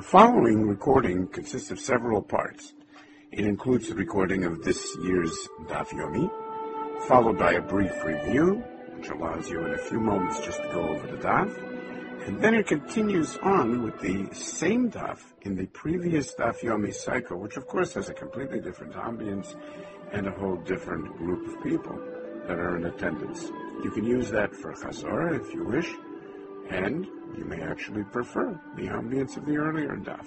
following recording consists of several parts. It includes the recording of this year's Daf Yomi, followed by a brief review, which allows you in a few moments just to go over the Daf, and then it continues on with the same Daf in the previous Daf Yomi cycle, which of course has a completely different ambience and a whole different group of people that are in attendance. You can use that for Chazorah if you wish, and you may actually prefer the ambience of the earlier Daf.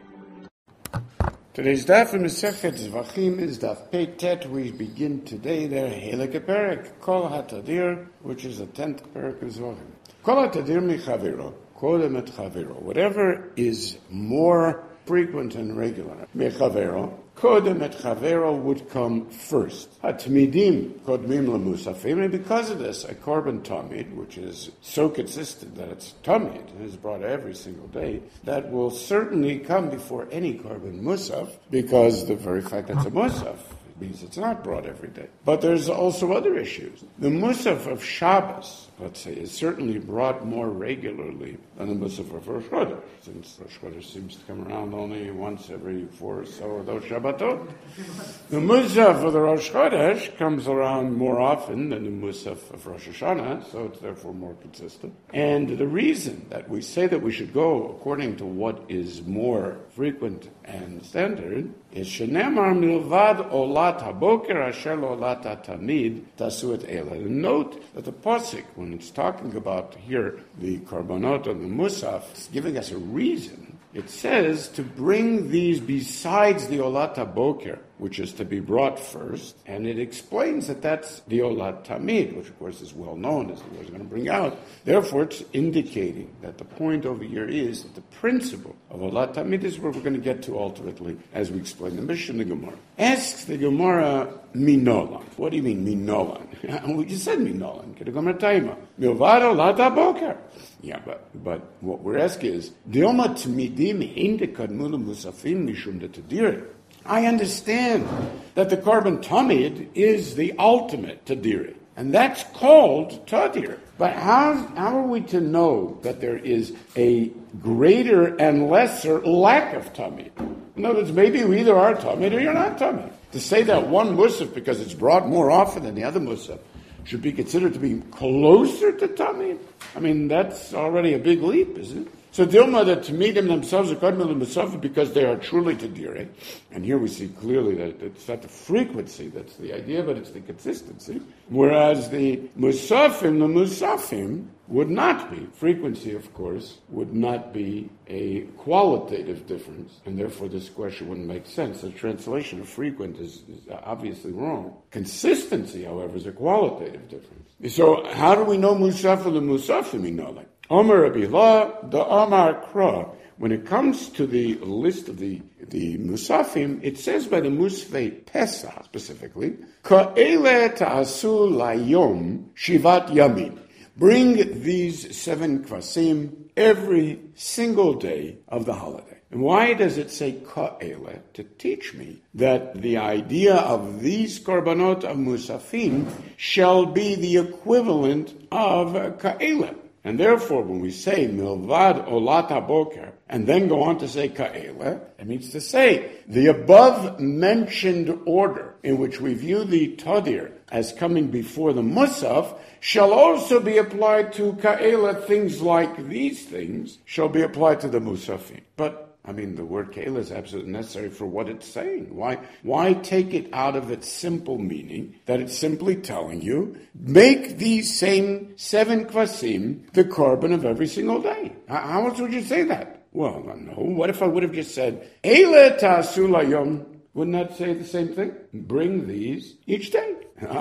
Today's Daf in Masechet Zvachim is Daf Pei Tet. We begin today there, Helek Perek, Kol HaTadir, which is the 10th Perek of Zvachim. Kol HaTadir Mechaviro, Kodem et Chaviro. Whatever is more frequent and regular, Mechaviro, Kodem et Chavero would come first. Hatmidim Kodmim Lamusafim, and because of this, a korban tamid, which is so consistent that it's tamid, and is brought every single day, that will certainly come before any korban musaf, because the very fact that it's a musaf means it's not brought every day. But there's also other issues. The musaf of Shabbos, let's say, is certainly brought more regularly than the musaf of Rosh Chodesh, since Rosh Chodesh seems to come around only once every 4 or so of those Shabbatot. The musaf of the Rosh Chodesh comes around more often than the musaf of Rosh Hashanah, so it's therefore more consistent. And the reason that we say that we should go according to what is more frequent and standard is Shenemar milvad olat haboker asher olat tamid tasu et ela. Note that the pasuk, when it's talking about here the korbanot and the musaf, it's giving us a reason. It says to bring these besides the olat haboker, which is to be brought first, and it explains that that's the olat tamid, which of course is well known, as the Lord is going to bring out. Therefore, it's indicating that the point over here is that the principle of olat tamid is where we're going to get to ultimately, as we explain the Mishnah, the Gemara. Asks the Gemara, minolan. What do you mean, minolan? We just said minolan. Kedagomar taima. Milvad olat haboker. Yeah, but what we're asking is, Dioma tmidim indikad mula musafim mishum de tadir. I understand that the korban tamid is the ultimate tadir, and that's called tadir. But how are we to know that there is a greater and lesser lack of tamid? In other words, maybe you either are tamid or you're not tamid. To say that one musaf, because it's brought more often than the other musaf, should be considered to be closer to tamid, I mean, that's already a big leap, isn't it? So Dilma, that Tamidim themselves are Kadmil and Musafim because they are truly Tadire. And here we see clearly that it's not the frequency that's the idea, but it's the consistency. Whereas the Musafim would not be. Frequency, of course, would not be a qualitative difference, and therefore this question wouldn't make sense. The translation of frequent is obviously wrong. Consistency, however, is a qualitative difference. So how do we know Musafim and Musafim? We know that. Omer Rabbi La, the Amar Kra. When it comes to the list of the Musafim, it says by the Musfei Pesach specifically, Ka'ele ta'asu layom shivat yamin. Bring these 7 kvasim every single day of the holiday. And why does it say ka'ele? To teach me that the idea of these korbanot of Musafim shall be the equivalent of ka'ele. And therefore, when we say milvad olat haboker, and then go on to say ka'ele, it means to say the above-mentioned order in which we view the tadir as coming before the musaf shall also be applied to ka'ele. Things like these things shall be applied to the musafim. But I mean, the word ka'ele is absolutely necessary for what it's saying. Why take it out of its simple meaning, that it's simply telling you, make these same 7 kvasim the korban of every single day? How else would you say that? Well, no. What if I would have just said, Eile ta'asu layom? Wouldn't that say the same thing? Bring these each day.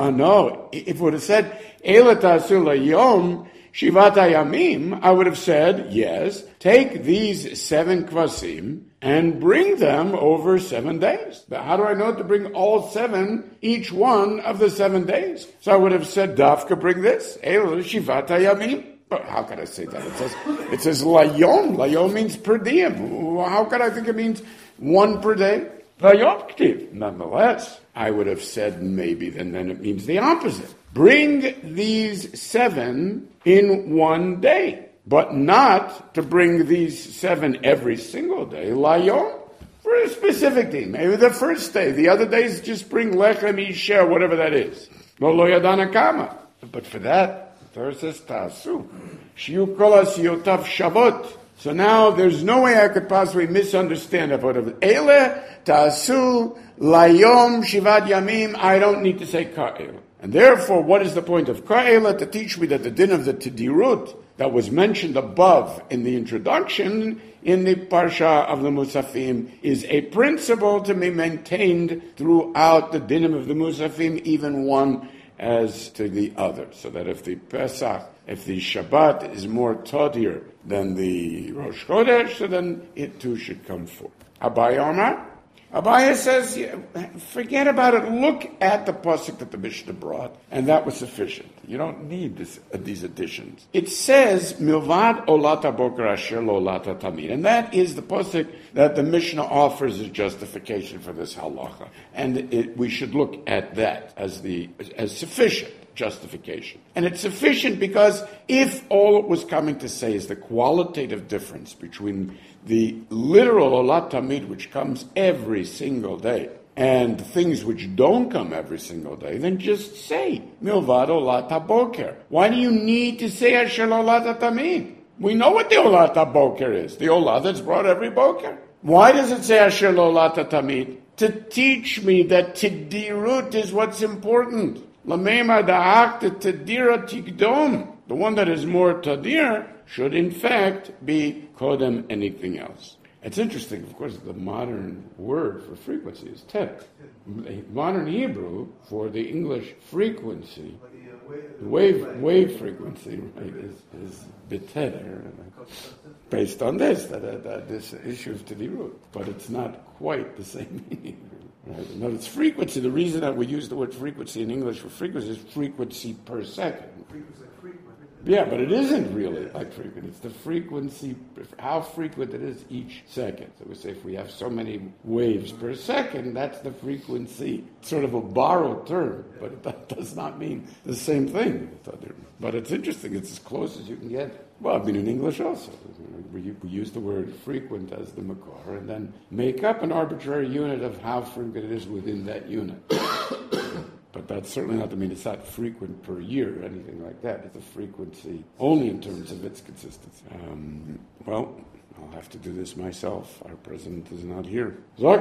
No. If it would have said, Eile ta'asu layom, Shivat Hayamim, I would have said, yes, take these 7 kvasim and bring them over 7 days. But how do I know to bring all 7, each one of the 7 days? So I would have said, Dafka, bring this. Shivat Hayamim. But how could I say that? It says layom. Layom means per diem. How could I think it means 1 per day? Layom ktiv. Nonetheless, I would have said maybe then it means the opposite. Bring these 7 in 1 day. but not to bring these 7 every single day, layom, for a specific day. Maybe the first day, the other days just bring lechem isher, whatever that is. Lo yadana kama. But for that, the Torah says, ta'asu. Shiyu kol asiyotav shavot. So now there's no way I could possibly misunderstand about it. Ele ta'asu layom shivad yamim. I don't need to say ka'ela. And therefore, what is the point of ka'ela? To teach me that the din of the tidirut that was mentioned above in the introduction in the Parsha of the Musafim is a principle to be maintained throughout the dinim of the Musafim, even one as to the other. So that if the Pesach, if the Shabbat is more tadir than the Rosh Chodesh, so then it too should come forth. Abaye Omar? Abaye says, forget about it. Look at the pasuk that the Mishnah brought, and that was sufficient. You don't need these additions. It says, Milvad olata boker asher lo olata tamid. And that is the pasuk that the Mishnah offers as justification for this halacha. And we should look at that as sufficient justification. And it's sufficient because if all it was coming to say is the qualitative difference between the literal olat tamid, which comes every single day, and things which don't come every single day, then just say milvad olat haboker. Why do you need to say asher olat tamid? We know what the olat haboker is, the olat that's brought every boker. Why does it say asher olat tamid? To teach me that tidirut is what's important. Lamema da'ak tadira tigdom. The one that is more tadir should in fact be kodem anything else. It's interesting, of course, the modern word for frequency is tet. Modern Hebrew for the English frequency, wave frequency, right, is beteder, based on this, that this issue of tidirut. But it's not quite the same meaning. Right? Now, it's frequency. The reason that we use the word frequency in English for frequency is frequency per second. Yeah, but it isn't really like frequent. It's the frequency, how frequent it is each second. So we say if we have so many waves per second, that's the frequency. It's sort of a borrowed term, but that does not mean the same thing. But it's interesting. It's as close as you can get. Well, I mean, in English also. We use the word frequent as the makor and then make up an arbitrary unit of how frequent it is within that unit. But that's certainly not to mean it's not frequent per year or anything like that. It's a frequency only in terms of its consistency. Well, I'll have to do this myself. Our president is not here.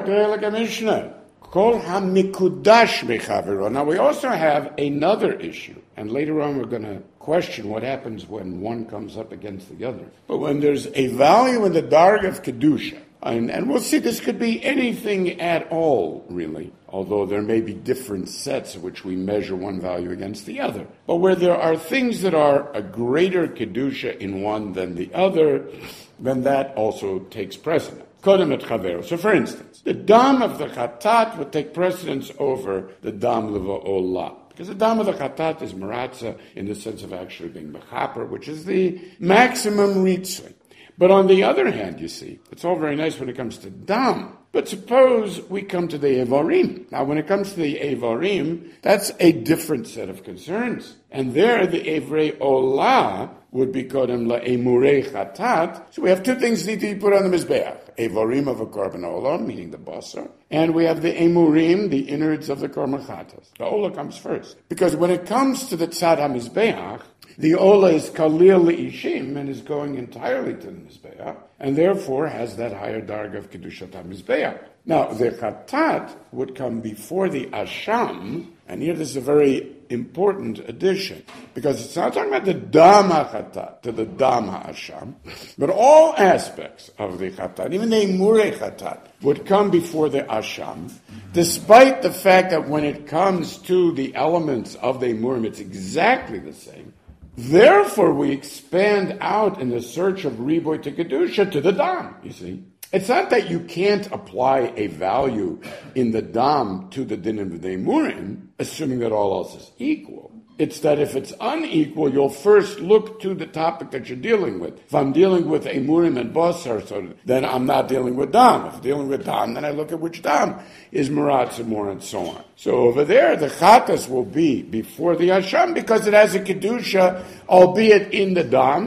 Now we also have another issue. And later on we're going to question what happens when one comes up against the other. But when there's a value in the darg of Kedusha, and we'll see this could be anything at all, really, although there may be different sets of which we measure one value against the other. But where there are things that are a greater Kedusha in one than the other, then that also takes precedence. Kodem et chavero. So for instance, the dam of the chatat would take precedence over the dam leva'olah. Because the dam of the chatat is maratza in the sense of actually being mechaper, which is the maximum ritzvah. But on the other hand, you see, it's all very nice when it comes to dam. But suppose we come to the Evarim. Now, when it comes to the Evarim, that's a different set of concerns. And there, the Evrei Olah would be kodem la'emurei chatat. So we have two things that need to be put on the Mizbeach. Evarim of a korban olah, meaning the basar. And we have the emurim, the innards of the korban chatas. The olah comes first. Because when it comes to the tzad ha-Mizbeach, the olah is kalil le'ishim and is going entirely to the Mizbeach, and therefore has that higher darga of Kedushat HaMizbeach. Now, the chatat would come before the asham, and here this is a very important addition, because it's not talking about the dam ha-chatat to the dam ha-asham, but all aspects of the chatat, even the emurei chatat, would come before the asham, despite the fact that when it comes to the elements of the emurim, it's exactly the same. Therefore, we expand out in the search of riboy to Kedusha to the dam, you see. It's not that you can't apply a value in the dam to the din of the emurim, assuming that all else is equal. It's that if it's unequal, you'll first look to the topic that you're dealing with. If I'm dealing with emurim and basar, so then I'm not dealing with dam. If I'm dealing with dam, then I look at which dam is maratza more and so on. So over there, the chatas will be before the asham because it has a kedusha, albeit in the dam.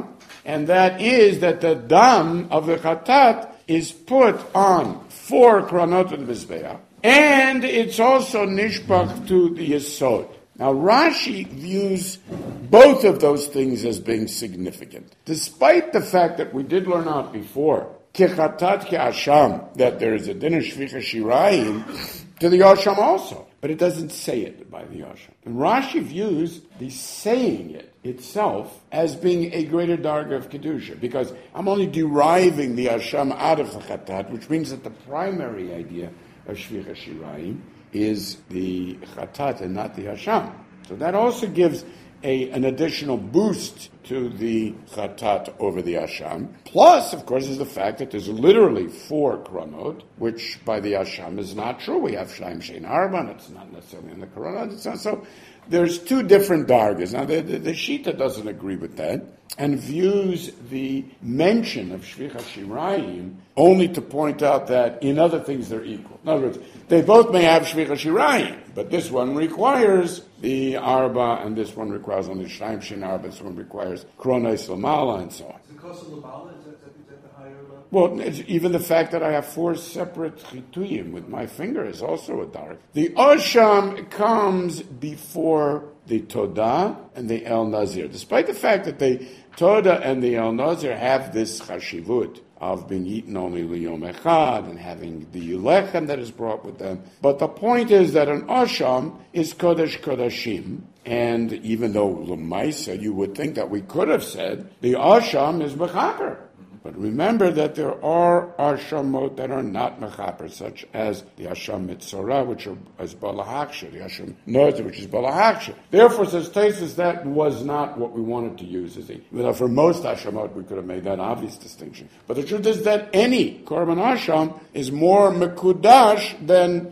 and that is that the dam of the chatat is put on 4 kronot of the Mizbeach, and it's also nishbach to the Yesod. Now, Rashi views both of those things as being significant, despite the fact that we did learn out before, Kechatat Ke'asham, that there is a din of Shvicha Shirayim to the Yasham also, but it doesn't say it by the Yasham. And Rashi views the saying it itself as being a greater darga of Kedusha, because I'm only deriving the Yasham out of the Chatat, which means that the primary idea of Shvicha Shirayim is the Chatat and not the Hasham. So that also gives an additional boost to the Chatat over the Hasham. Plus, of course, is the fact that there's literally 4 Kronot, which by the Hasham is not true. We have Shleim Shein Arba, and it's not necessarily in the Kronot. It's not, so there's 2 different dargas. Now, the Shita doesn't agree with that and views the mention of Shvicha Shirayim only to point out that in other things they're equal. In other words, they both may have Shvicha Shirayim, but this one requires the Arba, and this one requires only Shleim Shein Arba, this one requires Kronais Lamala, and so on. Is the Kosa Lamala, is that the higher level? Well, even the fact that I have 4 separate chituyim with my finger is also a dark. The Osham comes before the Todah and the El Nazir, despite the fact that the Todah and the El Nazir have this chashivut of being eaten only liyom echad and having the lechem that is brought with them. But the point is that an Osham is Kodesh Kodashim, and even though L'maisa, you would think that we could have said the Osham is Mechaper. But remember that there are Ashamot that are not Mechaper, such as the Asham Mitzorah, which is Balahaksha, the Asham Nozer, which is Balahaksha. Therefore, says Taisus, that was not what we wanted to use. For most Ashamot, we could have made that obvious distinction. But the truth is that any Korban Asham is more Mekudash than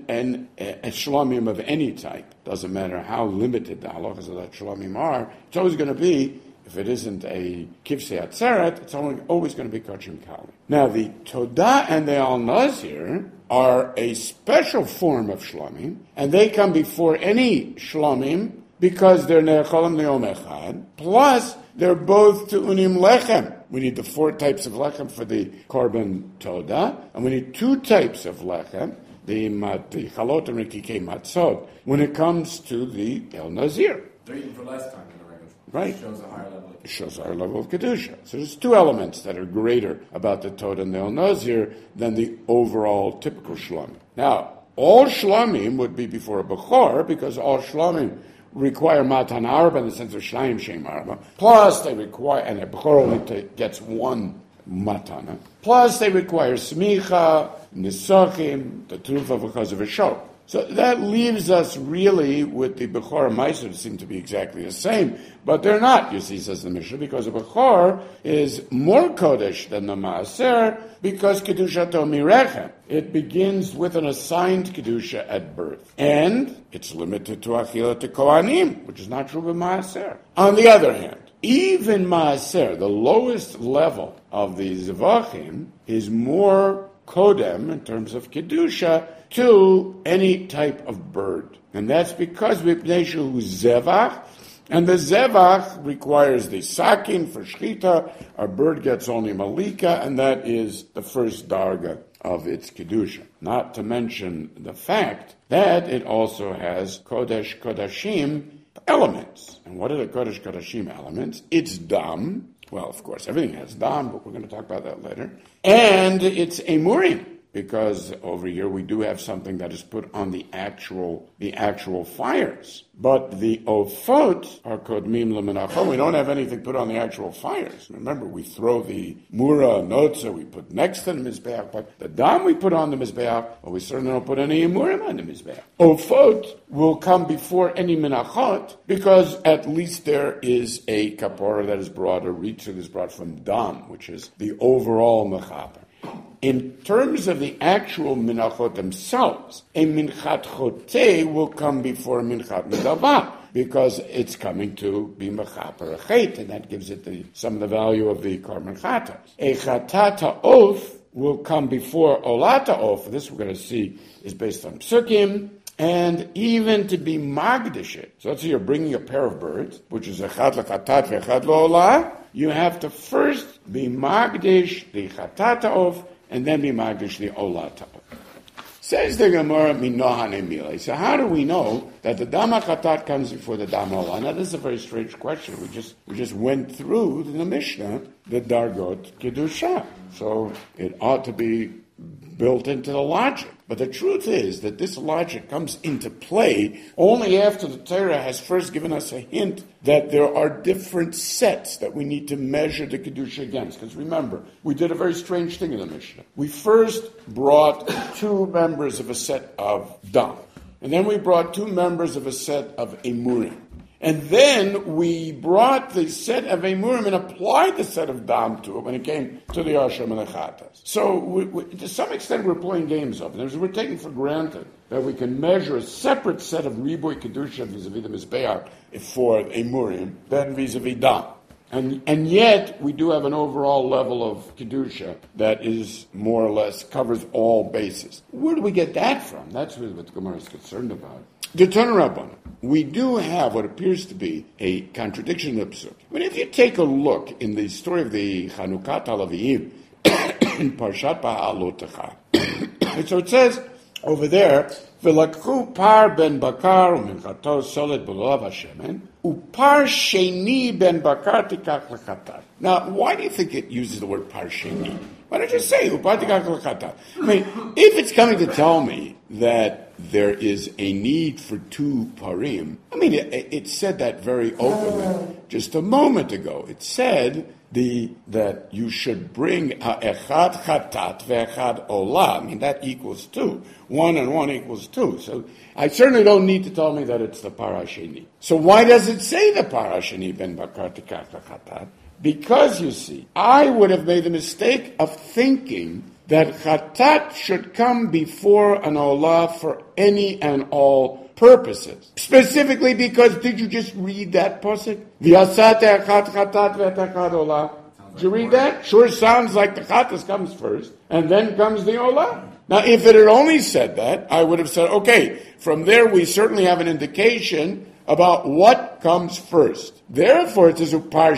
a Shlomim of any type. Doesn't matter how limited the halachas of that Shlomim are, it's always going to be, if it isn't a Kivsei Atzeret, it's always going to be Kachim Kali. Now, the Todah and the Al Nazir are a special form of Shlomim, and they come before any Shlomim because they're Ne'echolim Le'om Echad, plus they're both Tu'unim Lechem. We need the 4 types of Lechem for the Korban Todah, and we need 2 types of Lechem, the Chalot and Rikikei Matzot, when it comes to the El Nazir. They're eating for less time. Right. It shows a higher level. It shows a higher level of Kedusha. So there's 2 elements that are greater about the Todah and the El Nazir than the overall typical Shlomim. Now, all Shlomim would be before a Bechor, because all Shlomim require Matan Arba in the sense of Shleim Shein Arba. Plus, they require, and a Bechor only gets 1 Matana. Plus, they require Smicha, Nisachim, the Trufa because of a show. So that leaves us really with the Bechor and Meiser that seem to be exactly the same, but they're not, you see, says the Mishnah, because the Bechor is more Kodesh than the Maaser, because Kedusha to Mirechem. It begins with an assigned Kedusha at birth, and it's limited to Achila to Kohanim, which is not true with Maaser. On the other hand, even Maaser, the lowest level of the Zevachim, is more Kodem in terms of Kedusha to any type of bird. And that's because Vipneshu Zevach, and the Zevach requires the Sakin for Shchita. Our bird gets only Malika, and that is the first Darga of its Kedusha. Not to mention the fact that it also has Kodesh Kodashim elements. And what are the Kodesh Kodashim elements? It's Dam. Well, of course, everything has Dam, but we're going to talk about that later. And it's Emurim, because over here we do have something that is put on the actual fires. But the Ofot are Kodmim L'Menachot. We don't have anything put on the actual fires. Remember, we throw the Mura, Notza, we put next to the Mizbeach, but the Dam we put on the Mizbeach, but we certainly don't put any Emurim on the Mizbeach. Ofot will come before any Menachot, because at least there is a Kapora that is brought, a reach that is brought from Dam, which is the overall Mechaper. In terms of the actual minachot themselves, a minchat choteh will come before a minchat medava, because it's coming to be mechaper a chet, and that gives it some of the value of the korban chata. A chatata oath will come before olata oath. This we're going to see is based on psukim, and even to be magdish it. So let's say you're bringing a pair of birds, which is echad lechatat ve'echad lo'olah. You have to first be magdish the chatat ta'of, and then be magdish the olah ta'of. Says the Gemara, minohan emile. So how do we know that the dam chatat comes before the dam olah? Now this is a very strange question. We just went through in the Mishnah the dargot kedusha, so it ought to be built into the logic. But the truth is that this logic comes into play only after the Torah has first given us a hint that there are different sets that we need to measure the Kedusha against. Because remember, we did a very strange thing in the Mishnah. We first brought 2 members of a set of dam. And then we brought 2 members of a set of emurim. And then we brought the set of emurim and applied the set of dam to it when it came to the asham and the chatas. So to some extent we're playing games of it. We're taking for granted that we can measure a separate set of riboy kedusha vis-a-vis the mizbeach for emurim than vis-a-vis dam. And yet we do have an overall level of kedusha that is more or less covers all bases. Where do we get that from? That's really what the Gemara is concerned about. The Tana Rabbanan, we do have what appears to be a contradiction in the Pesuk. I mean, if you take a look in the story of the Chanukat HaLeviim in Parshat Ba'alotecha, so it says over there, V'lakchu par ben bakar u'minchato solet b'lolav hashemen u'par sheni ben bakar tikach lechatat. Now, why do you think it uses the word par sheni? Why don't you say u'par tikach lechatat? I mean, if it's coming to tell me that there is a need for 2 parim, I mean, it said that very openly just a moment ago. It said that you should bring echad chatat ve'echad olah. I mean, that equals 2. 1 and 1 equals 2. So I certainly don't need to tell me that it's the parasheni. So why does it say the parasheni ben bakar tikach lechatat? Because, you see, I would have made the mistake of thinking that chatat should come before an olah for any and all purposes. Specifically because, did you just read that pasuk? V'yasat echad chatat ve'echad olah. Did you read that? Sure sounds like the chatas comes first, and then comes the olah. Now, if it had only said that, I would have said, okay, from there we certainly have an indication about what comes first. Therefore, it says, upar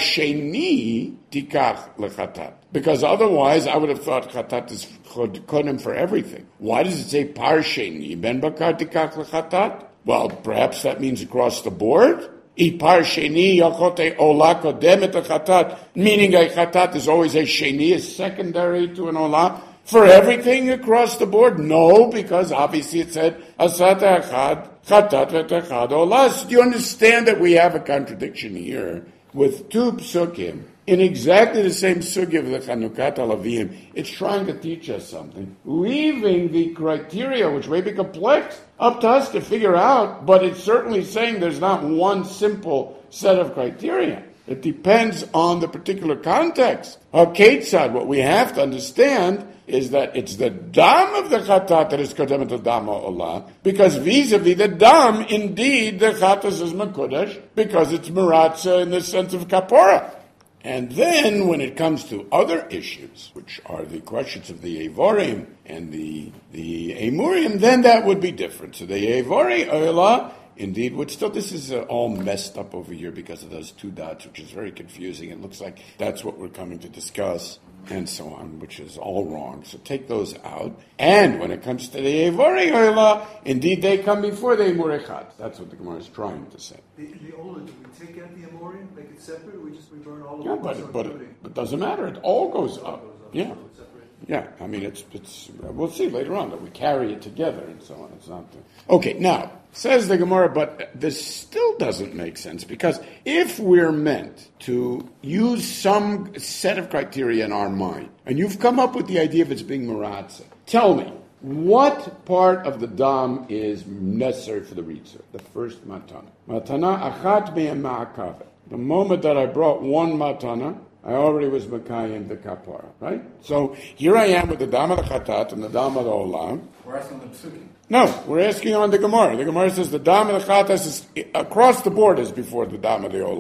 sheni tikach lechatat. Because otherwise, I would have thought chatat is kodim for everything. Why does it say par sheni ben bakar tikach lechatat? Well, perhaps that means across the board. Par sheni yachote olah kodemet lechatat, meaning a chatat is always a sheni, is secondary to an olah. For everything across the board? No, because obviously it said, asat echad, chatat v'echad olah. Do you understand that we have a contradiction here with 2 psukim in exactly the same sugya of the Chanukat HaLeviim? It's trying to teach us something, leaving the criteria, which may be complex, up to us to figure out, but it's certainly saying there's not one simple set of criteria. It depends on the particular context. Ketzad, what we have to understand is that it's the dam of the chatat that is kodem to dam olah, because vis-a-vis the dam, indeed, the chatas is mekudesh, because it's meratza in the sense of kapora. And then, when it comes to other issues, which are the questions of the evorim and the emurim, then that would be different. So the evori olah, indeed, would still, this is all messed up over here because of those 2 dots, which is very confusing. It looks like that's what we're coming to discuss, and so on, which is all wrong. So take those out. And when it comes to the Evorei Olah, indeed they come before the Emor Echad. That's what the Gemara is trying to say. The Olah, do we take out the Amorim, make it separate, or we burn all of Yeah, them? but it doesn't matter. It all goes up. Yeah. Yeah, I mean, it's. We'll see later on that we carry it together and so on. It's not. Okay, now says the Gemara, but this still doesn't make sense because if we're meant to use some set of criteria in our mind, and you've come up with the idea of it's being meratza, tell me what part of the dam is necessary for the ritzer? The first matana. Matana achat be'em ma'akavet. The moment that I brought one matana, I already was Makayim the kapara, right? So here I am with the dam of the chatat and the dam of the olam. We're asking the psukim. No, we're asking on the Gemara. The Gemara says the dam of the chatat is across the board is before the dam of the olam.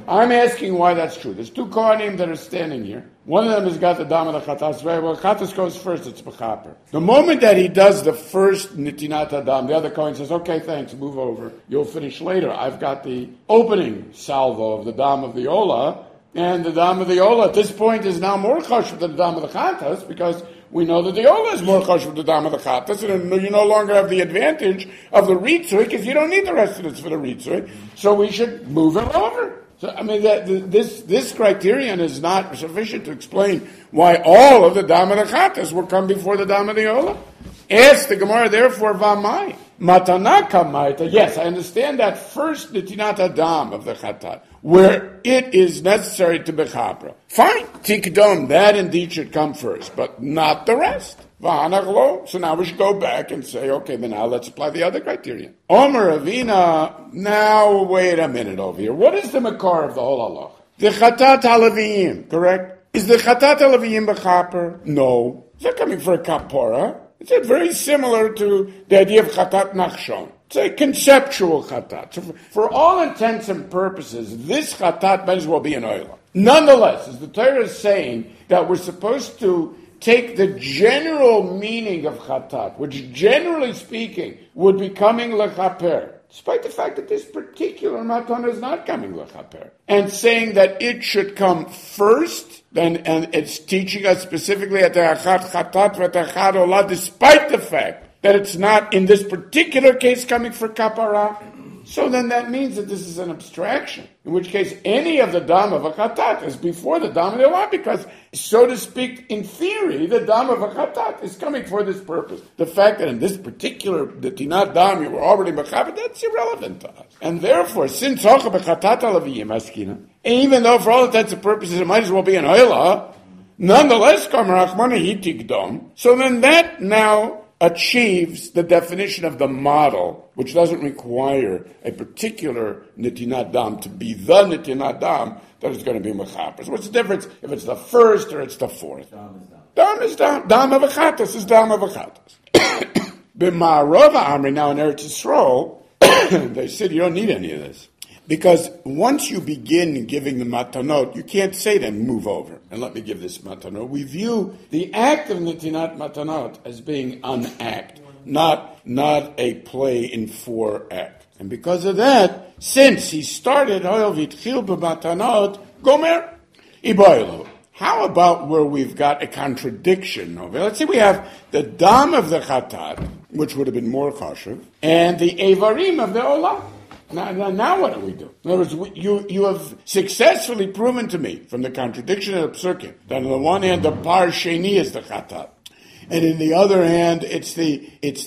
I'm asking why that's true. There's two Kohanim that are standing here. One of them has got the dam of the chatas. Well, chatas goes first, it's mechaper. The moment that he does the first nitinat adam, the other Kohen says, okay, thanks, move over. You'll finish later. I've got the opening salvo of the dam of the ola, and the dam of the ola at this point is now more chashuv than the dam of the chatas, because we know that the ola is more chashuv than the dam of the chatas, and you no longer have the advantage of the ritzui, because you don't need the rest of this for the ritzui, so we should move it over. So, I mean, this criterion is not sufficient to explain why all of the dam of the chatas will come before the dam of the ola. Ask the Gemara, therefore, v'amai. Matanaka maita. Yes, I understand that first nitinat adam of the chatat, where it is necessary to bechapra. Fine, tikdom, that indeed should come first, but not the rest. V'hanachlo. So now we should go back and say, okay, then now let's apply the other criterion. Omer Avina, now wait a minute over here. What is the makar of the whole halach? The chatat halaviyim, correct? Is the chatat halaviyim b'chaper? No. Is that coming for a kapora? It's very similar to the idea of chatat nachshon. It's a conceptual chatat. So for all intents and purposes, this chatat might as well be an oila. Nonetheless, as the Torah is saying that we're supposed to take the general meaning of chatat, which generally speaking would be coming lechaper, despite the fact that this particular matan is not coming lechaper, and saying that it should come first, and it's teaching us specifically at the achat chatat v'tachad olah, despite the fact that it's not in this particular case coming for kapara. So then that means that this is an abstraction, in which case any of the dam of a chatat is before the dam of the olah, because, so to speak, in theory, the dam of a chatat is coming for this purpose. The fact that in this particular tinat dam you were already mechaber, that's irrelevant to us. And therefore, since hocha bechatat alaviyim askina, even though for all intents and purposes it might as well be an olah, nonetheless, kamar achmana hitikdom. So then that now achieves the definition of the model, which doesn't require a particular nitinat dam to be the nitinat dam that is going to be mechaper. So what's the difference if it's the first or it's the fourth? Dam is dam. Dam of a chatas is dam of a chatas. B'ma'arova Amri, now in Eretz Yisrael, they said you don't need any of this. Because once you begin giving the matanot, you can't say then move over and let me give this matanot. We view the act of nitinat matanot as being an act, not a play in 4 acts. And because of that, since he started Hoyel Vitchil b'matanot, Gomer Iboilo. How about where we've got a contradiction over? Let's say we have the dam of the chatat, which would have been more chashuv, and the evarim of the olah. Now what do we do? In other words, you have successfully proven to me from the contradiction of the psukim that on the one hand the par sheni is the chatat, and in the other hand it's the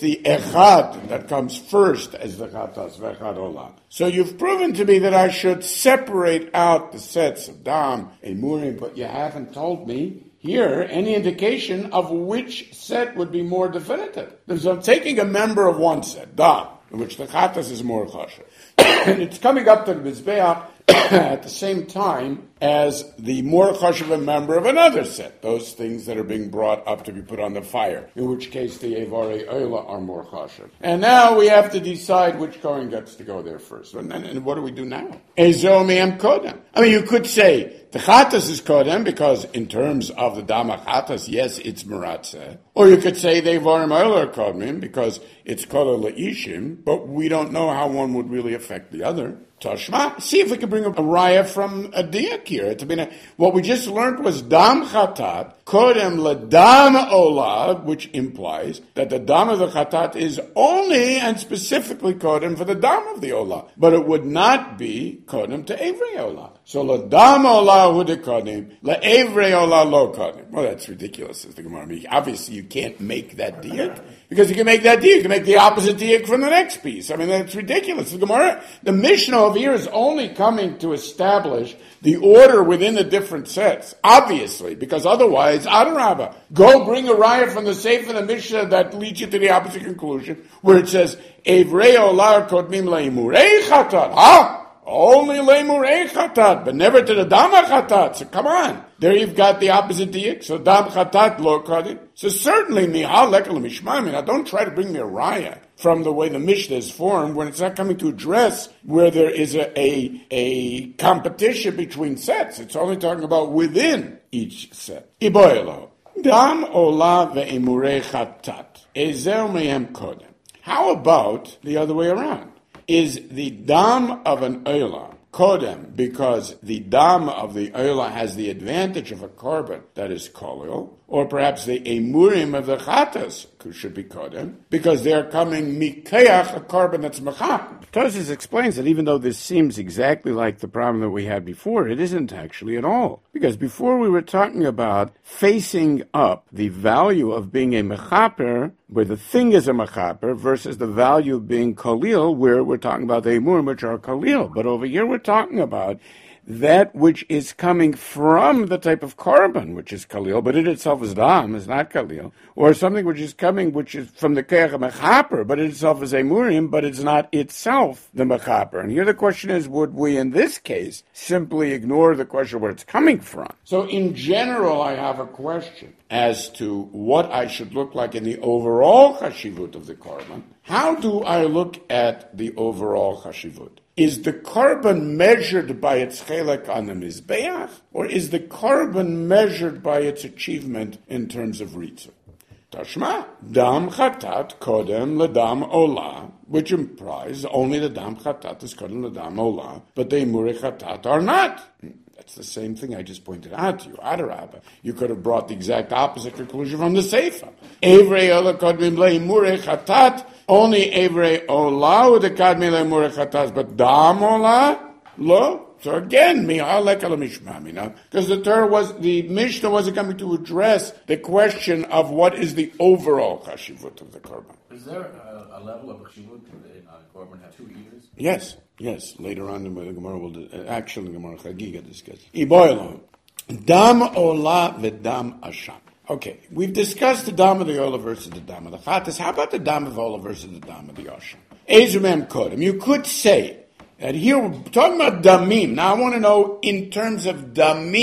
echad that comes first as the chatas v'echad olam. So you've proven to me that I should separate out the sets of dam and murim, but you haven't told me here any indication of which set would be more definitive. So I'm taking a member of one set, dam, in which the chatas is more chashuv, and it's coming up to the mizbeach at the same time as the more chashuv member of another set, those things that are being brought up to be put on the fire, in which case the evarei oila are more chashuv. And now we have to decide which kohen gets to go there first. And what do we do now? Ezo me'em kodem. I mean, you could say the chatas is kodem because in terms of the dama chatas, yes, it's meratzeh. Or you could say the evarim oila are kodem because it's kodem le'ishim, but we don't know how one would really affect the other. Tashma, see if we can bring a raya from a diak here. What we just learned was dam chatat, kodem ledam olah, which implies that the dam of the chatat is only and specifically kodem for the dam of the olah, but it would not be kodem to evrei olah. So ledam olah hu de kodem, le'evrei olah lo kodem. Well, that's ridiculous, says the Gemara. Obviously, you can't make that diak. Because you can make that diak, you can make the opposite diak from the next piece. I mean, that's ridiculous. The Gemara, the Mishnah over here is only coming to establish the order within the different sets. Obviously, because otherwise, Adarabba, go bring a raya from the Sefer and the Mishnah that leads you to the opposite conclusion, where it says, Evrei olah kodmim le'imurei chatat. only le'murei chatat, but never to the dam chatat. So come on. There you've got the opposite diuk. So dam chatat lo kadin. So certainly mihal lekel mishmami. Now don't try to bring me a raya from the way the Mishnah is formed when it's not coming to address where there is a competition between sets. It's only talking about within each set. Iboyelo. Dam ola ve'emurei chatat. Ezer mehem kodem. How about the other way around? Is the dam of an oila kodem because the dam of the oila has the advantage of a korban that is kolil, or perhaps the emurim of the chatas should be kodem because they are coming mikeach, a korban that's mechap. Tosfos explains that even though this seems exactly like the problem that we had before, it isn't actually at all. Because before we were talking about facing up the value of being a mechaper, where the thing is a mechaper, versus the value of being kalil, where we're talking about the emurim, which are kalil. But over here we're talking about that which is coming from the type of korban, which is kalil, but it itself is dam, is not kalil, or something which is coming, which is from the keach mechaper, but it itself is emurim, but it's not itself the mechaper. And here the question is, would we in this case simply ignore the question where it's coming from? So in general, I have a question as to what I should look like in the overall chashivut of the korban. How do I look at the overall chashivut? Is the korban measured by its chelek on the mizbeach, or is the korban measured by its achievement in terms of ritzah? Tashma, dam chatat kodem ledam olah, which implies only the dam chatat is kodem ledam olah, but the emurei chatat are not. That's the same thing I just pointed out to you. Adarabba. You could have brought the exact opposite conclusion from the Seifa. Evrei olah kodmim le'emurei chatat. Only Evrei olah with the kadmim le'emurei chatat, but dam olah lo. So again, mihal lekel mishmami. Because the Mishnah wasn't coming to address the question of what is the overall chashivut of the korban. Is there a level of chashivut in a korban have two eaters? Yes. Later on, the Gemara will actually the Gemara Chagiga discuss. Iboylo, dam olah v'dam asham. Okay, we've discussed the dam of the olah versus the dam of the chatas. How about the dam of olah versus the dam of the asham? Ezumem kodem. You could say that here we're talking about damim. Now I want to know, in terms of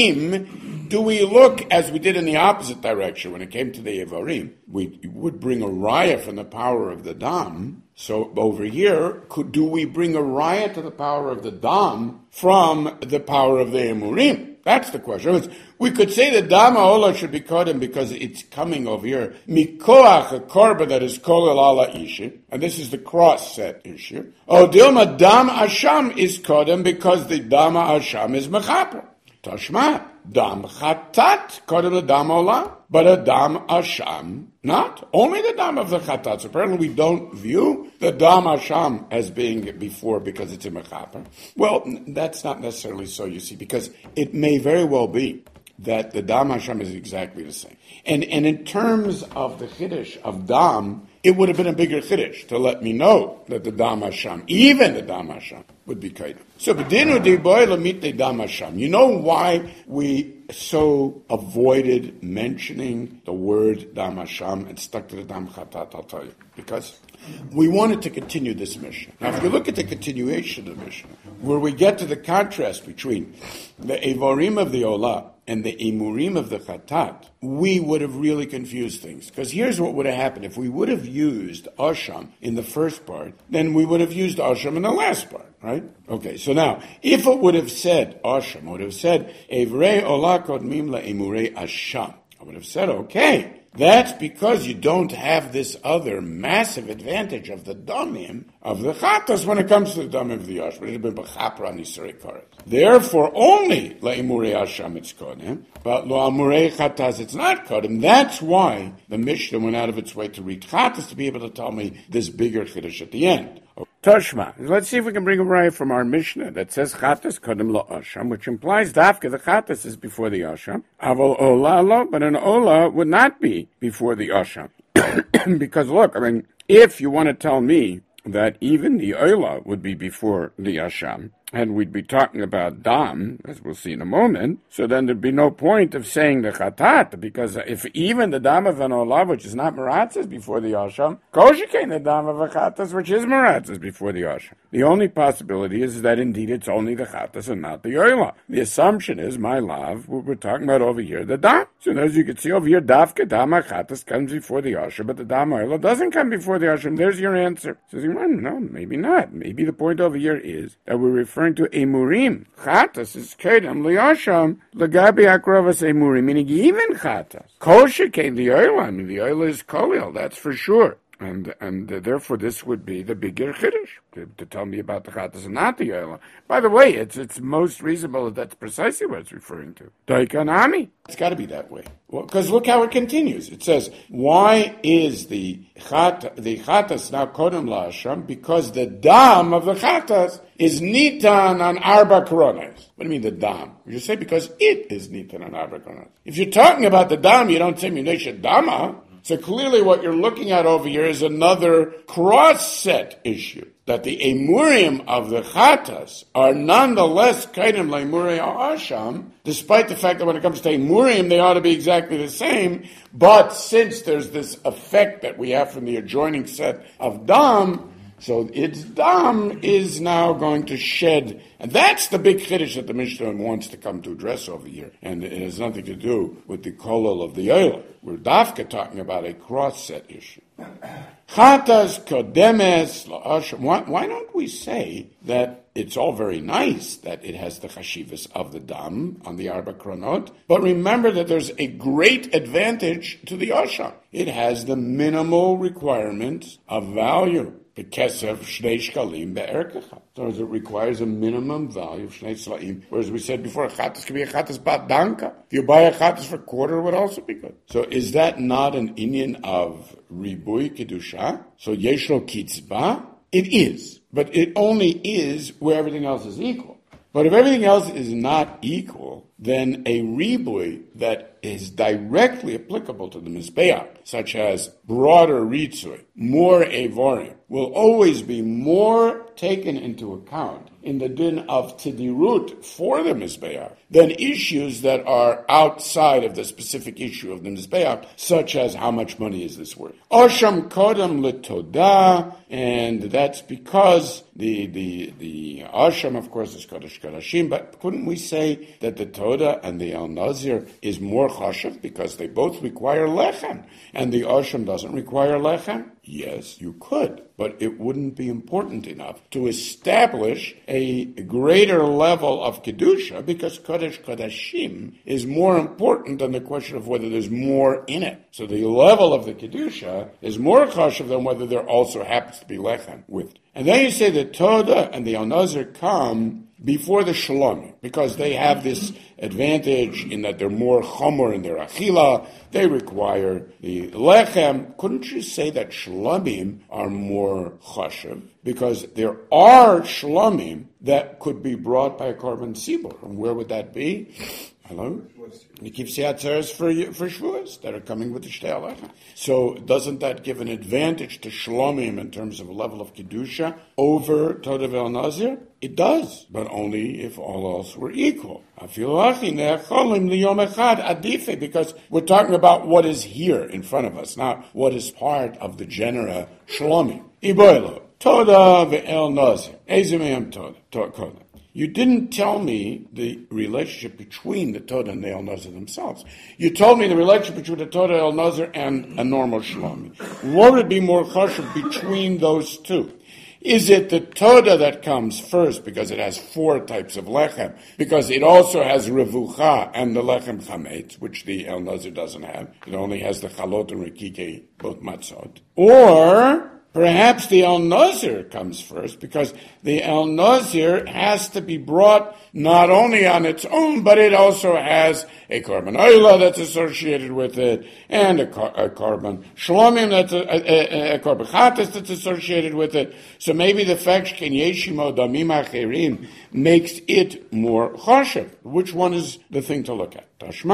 damim, do we look as we did in the opposite direction when it came to the Evarim? We would bring a raya from the power of the dam. So over here, do we bring a raya to the power of the dam from the power of the emurim? That's the question. We could say the dam ha'olah should be kodem because it's coming over here. Mikoach, a korban that is kolel ala ishi, and this is the cross set issue. O dilma dam asham is kodem because the dam asham is mechaper. Tashma, dam chatat kodem the dam olah, but a dam asham not. Only the dam of the chatat. So apparently we don't view the dam asham as being before because it's a mechaper. Well, that's not necessarily so, you see, because it may very well be that the dam asham is exactly the same. And in terms of the chiddush of dam, it would have been a bigger chiddush to let me know that the dam asham, even the dam asham, would be kaidem. So b'dinu diboy lamit the dam asham. You know why we so avoided mentioning the word dam asham and stuck to the dam chatat? I'll tell you. Because we wanted to continue this mission. Now, if you look at the continuation of the mission, where we get to the contrast between the evarim of the olah and the emurim of the chatat, we would have really confused things. Because here's what would have happened. If we would have used asham in the first part, then we would have used asham in the last part, right? Okay, so now, if it would have said asham, would have said evrei olah kodmim la emurei asham, I would have said, okay, that's because you don't have this other massive advantage of the damim of the chatas when it comes to the damim of the ash. But it would have been b'chapra nisrei karet. Therefore, only la'imurei asham it's kodem, but lo'amurei chatas it's not kodem. That's why the Mishnah went out of its way to read chatas to be able to tell me this bigger chiddush at the end. Toshma. Let's see if we can bring a raya from our Mishnah that says chatas kodem lo asham, which implies dafka the chatas is before the asham. Avol olah lo, but an olah would not be before the asham. Because look, if you want to tell me that even the olah would be before the asham, and we'd be talking about dam, as we'll see in a moment, so then there'd be no point of saying the chatat, because if even the dam of an olav, which is not meratzes before the yasham, koshikein the dam of a chatas, which is meratzes before the yasham. The only possibility is that indeed it's only the chatas and not the yoila. The assumption is, my love, we're talking about over here, the dam. So as you can see over here, dafka dam chatas comes before the yasham, but the dam yoila doesn't come before the yasham. There's your answer. Says, no, maybe not. Maybe the point over here is that we're referring to emurim. Chatas is kedem liyasham legabi akrovas emurim, meaning even chatas. Kol shekain the oil. I mean, the oil is kolil, that's for sure. And therefore this would be the bigger chiddush to tell me about the chatas and not the oil. By the way, it's most reasonable that that's precisely what it's referring to. Daikanami. It's got to be that way. Because look how it continues. It says, why is the chatas now kodem la'asham? Because the dam of the chatas is nitan on arba korones. What do you mean the dam? You say because it is nitan on arba korones. If you're talking about the dam, you don't say minesha dama. So clearly what you're looking at over here is another cross-set issue. That the emurim of the chatas are nonetheless kaidem le'emurei ha'asham, despite the fact that when it comes to emurim, they ought to be exactly the same. But since there's this effect that we have from the adjoining set of dam, so its dam is now going to shed, and that's the big chiddush that the Mishnah wants to come to address over here, and it has nothing to do with the kolol of the oil. We're dafka talking about a cross-set issue. Chatas kodemes la'asham. Why don't we say that it's all very nice that it has the chashivas of the dam on the arba kronot, but remember that there's a great advantage to the asham. It has the minimal requirements of value. The kesef shnei shkalim be'erkecha. So it requires a minimum value of shnei shkalim. Whereas we said before, a chatas can be a chatas bat danka. If you buy a chatas for a quarter, it would also be good. So is that not an inyan of ribui kedusha? So yeshlo kitzba? It is. But it only is where everything else is equal. But if everything else is not equal, then a ribui that is directly applicable to the mizbeach, such as broader ritzui, more evorim, will always be more taken into account in the din of tidirut for the mizbeach than issues that are outside of the specific issue of the mizbeach, such as how much money is this worth. Osham kodam letodah, and that's because the Asham, of course, is Kodesh Kodashim, but couldn't we say that the Toda and the El Nazir is more Chashav because they both require Lechem, and the Asham doesn't require Lechem? Yes, you could, but it wouldn't be important enough to establish a greater level of Kedusha because Kodesh Kodashim is more important than the question of whether there's more in it. So the level of the Kedusha is more Chashav than whether there also happens to be Lechem with it. And then you say the Toda and the Al-Nazir come before the Shalom, because they have this advantage in that they're more Chomer in their Achila, they require the Lechem. Couldn't you say that Shalomim are more Chashav? Because there are Shalomim that could be brought by a Korban Sibur. And where would that be? Hello? Nikivsei Atzeres for Shavuos that are coming with the Shtei Alecha. So doesn't that give an advantage to Shlomim in terms of a level of Kedusha over Toda Vel Nazir? It does, but only if all else were equal. Because we're talking about what is here in front of us, not what is part of the genera Shlomim. Iboilo, Toda Vel Nazir. Ezimeyam Toda. You didn't tell me the relationship between the Toda and the El Nazir themselves. You told me the relationship between the Toda, El Nazir, and a normal Shlomi. What would be more chashuv between those two? Is it the Toda that comes first because it has 4 types of lechem, because it also has revucha and the lechem chametz, which the El Nazir doesn't have. It only has the chalot and rikike, both matzot. Or perhaps the El Nazir comes first because the El Nazir has to be brought not only on its own, but it also has a Korban Oila that's associated with it, and a Korban Shlomim that's a Korban Chatas that's associated with it. So maybe the fact Ken Yeshimo Damim Acherim makes it more chashav. Which one is the thing to look at? Tashma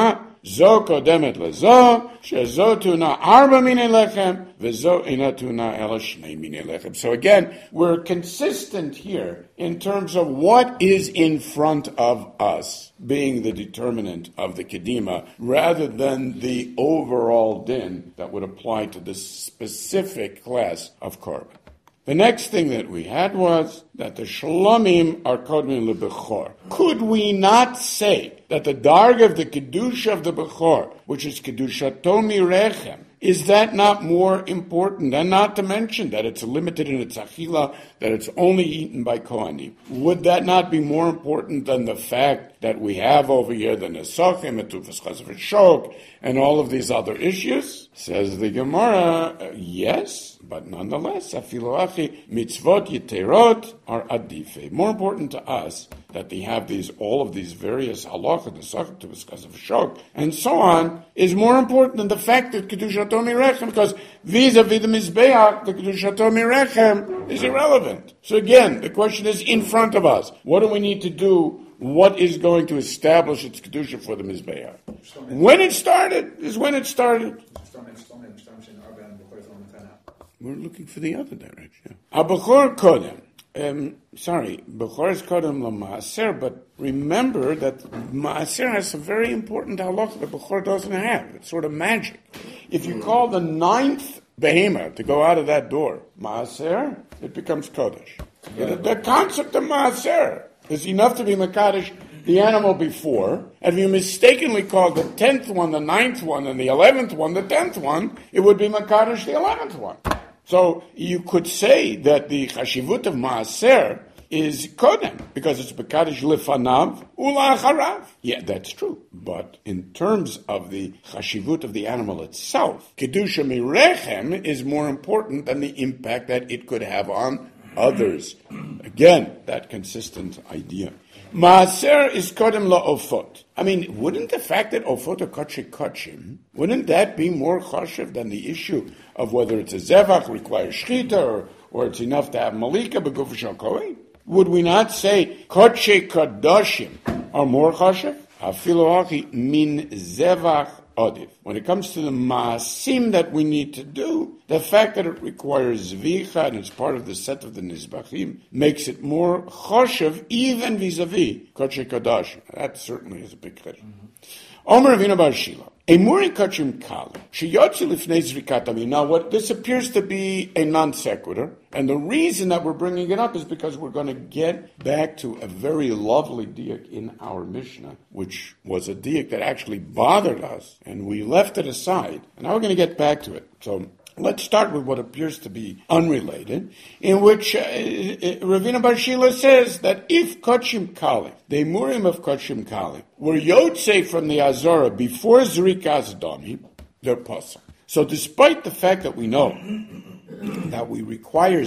Zo kodemet lezo, shezo tuna arba minei lechem, vezo ina tuna ela shnei minei lechem. So again, we're consistent here in terms of what is in front of us being the determinant of the kedima, rather than the overall din that would apply to this specific class of korban. The next thing that we had was that the shalomim are kodmin lebechor. Could we not say that the darg of the kedusha of the bechor, which is kedushato mirechem, is that not more important? And not to mention that it's limited in its achila, that it's only eaten by kohanim. Would that not be more important than the fact that we have over here the nesachim, etufas chazav shok, and all of these other issues? Says the Gemara, yes, but nonetheless, afilu achi mitzvot yiterot are adife. More important to us that they have all of these various halachah, nesachim, etufas chazav shok, and so on, is more important than the fact that kedushato mirechem, because vis-a-vis the mizbeach, the kedushato mirechem is irrelevant. So again, the question is in front of us. What do we need to do? What is going to establish its kedusha for the mizbeach? When it started is when it started. We're looking for the other direction. Bechor kodem. Bechor is kodem l'maaser, but remember that maaser has a very important halakha that Bechor doesn't have. It's sort of magic. If you call the 9th behemoth to go out of that door maaser, it becomes kodesh. The concept of maaser is enough to be makadosh the animal before, and if you mistakenly call the 10th one the 9th one, and the 11th one the 10th one, it would be makadosh the 11th one. So you could say that the chashivut of maaser is kodem, because it's makadosh lefanav ulacharav. Yeah, that's true. But in terms of the chashivut of the animal itself, kedusha mirechem is more important than the impact that it could have on others. Again, that consistent idea. Maaser is kodem la'ofot. I mean, wouldn't the fact that ofot are kachim, wouldn't that be more chashiv than the issue of whether it's a zevach, requires shchita, or it's enough to have malika, beguf shel kohen? Would we not say koche kadoshim are more chashiv? Afilu hachi min zevach odif. When it comes to the maasim that we need to do, the fact that it requires zvicha and it's part of the set of the nizbachim makes it more choshev even vis-a-vis kodesh kadosh. That certainly is a big chiddush. Omer Ravina bar Shila. Emuri kachim kali sheyotzi lifnei zrikat amin. Now, what this appears to be a non sequitur, and the reason that we're bringing it up is because we're going to get back to a very lovely diak in our Mishnah, which was a diak that actually bothered us, and we left it aside. And now we're going to get back to it. So let's start with what appears to be unrelated, in which Ravina bar Shila says that if kachim kali, the murim of kachim kali, were yotze from the Azora before Zrikas Dami, they're puzzle. So despite the fact that we know that we require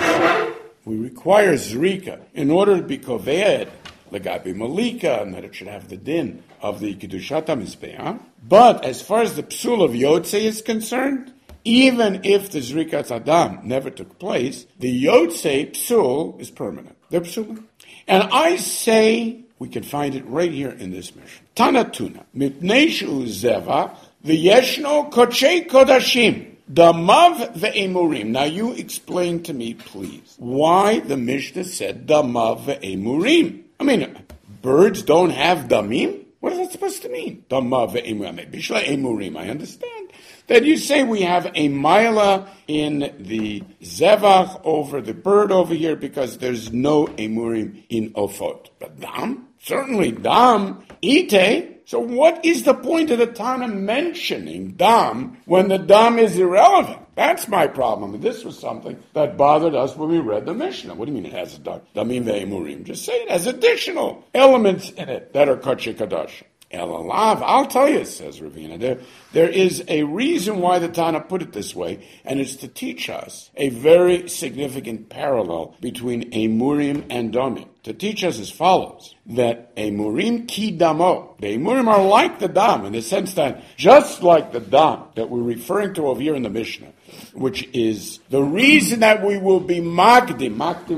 Zrika in order to be Koveed, Legabi Malika, and that it should have the din of the Kedushat HaMizbeach, but as far as the psul of Yotze is concerned, even if the Zrikat Adam never took place, the Yotze psul is permanent. They're psul. And I say, we can find it right here in this mission. Tanatuna, Mipneshu Zevach, V'yeshno Kochei Kodashim, Damav Ve'emurim. Now you explain to me, please, why the Mishnah said Damav Ve'emurim. I mean, birds don't have damim? What is that supposed to mean? Damav Ve'emurim. Bishla Emurim, I understand. That you say we have a mila in the zevach over the bird over here because there's no emurim in ofot. But dam? Certainly dam, ite. So what is the point of the Tana mentioning dam when the dam is irrelevant? That's my problem. And this was something that bothered us when we read the Mishnah. What do you mean it has a dam? Damim ve'emurim. Just say it has additional elements in it that are kachei kadosh. Elalav, I'll tell you, says Ravina, there is a reason why the Tana put it this way, and it's to teach us a very significant parallel between Emurim and Damim. To teach us as follows, that Emurim ki damo, the Emurim are like the Dam, in the sense that, just like the Dam that we're referring to over here in the Mishnah, which is the reason that we will be Magdim what?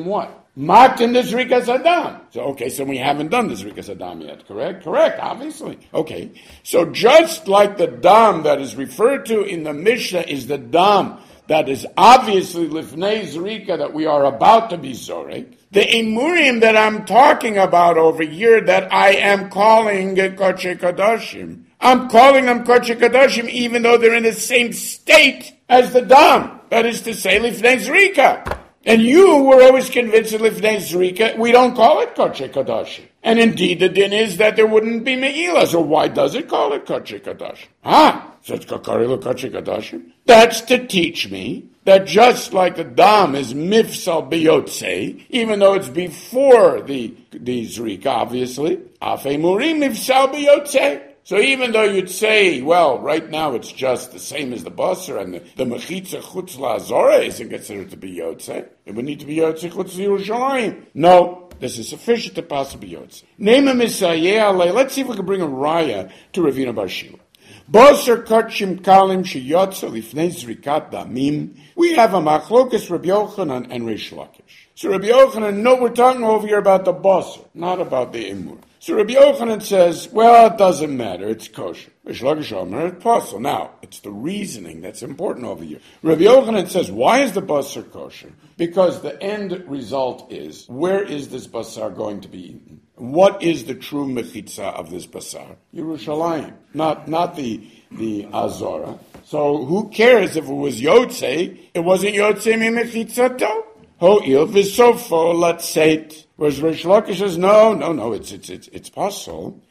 Matin the Zrikas Adam. So, okay, so we haven't done the Zrikas Adam yet, correct? Correct, obviously. Okay, so just like the dam that is referred to in the Mishnah is the dam that is obviously Lifnei Zrika that we are about to be Zorek, the Emurim that I'm talking about over here that I am calling Kodesh Kodashim, I'm calling them Kodesh Kodashim even though they're in the same state as the dam, that is to say Lifnei Zrika. And you were always convinced that Lifnei Zrika, we don't call it Kodesh Kodashim. And indeed the din is that there wouldn't be Me'ilah, so why does it call it Kodesh Kodashim? So it's Kodesh Kodashim. That's to teach me that just like the dam is mifsal biyotze, even though it's before the Zrika, obviously, Afei Murim mifsal biyotze. So even though you'd say, well, right now it's just the same as the basar, and the mechitza chutz la'azora isn't considered to be yotze, it would need to be yotze chutz Yerushalayim. No, this is sufficient to pass be yotze. Name a misayeh alei. Let's see if we can bring a raya to Ravina Bar Shila. Basar kachim kalim sheyotze lifnei zrikat damim. We have a machlokas Rabbi Yochanan and Reish Lakish. So Rabbi Yochanan, no, we're talking over here about the basar, not about the emur. So Rabbi Yochanan says, well, it doesn't matter, it's kosher. Reish Lakish Omer, it's possible. Now, it's the reasoning that's important over here. Rabbi Yochanan says, why is the basar kosher? Because the end result is, where is this basar going to be eaten? What is the true mechitza of this basar? Yerushalayim, not the Azora. So who cares if it was Yotze? It wasn't Yotze mi mechitzato. Ho'il v'sofo latzeit. Whereas Reish Lakish says, no, it's possible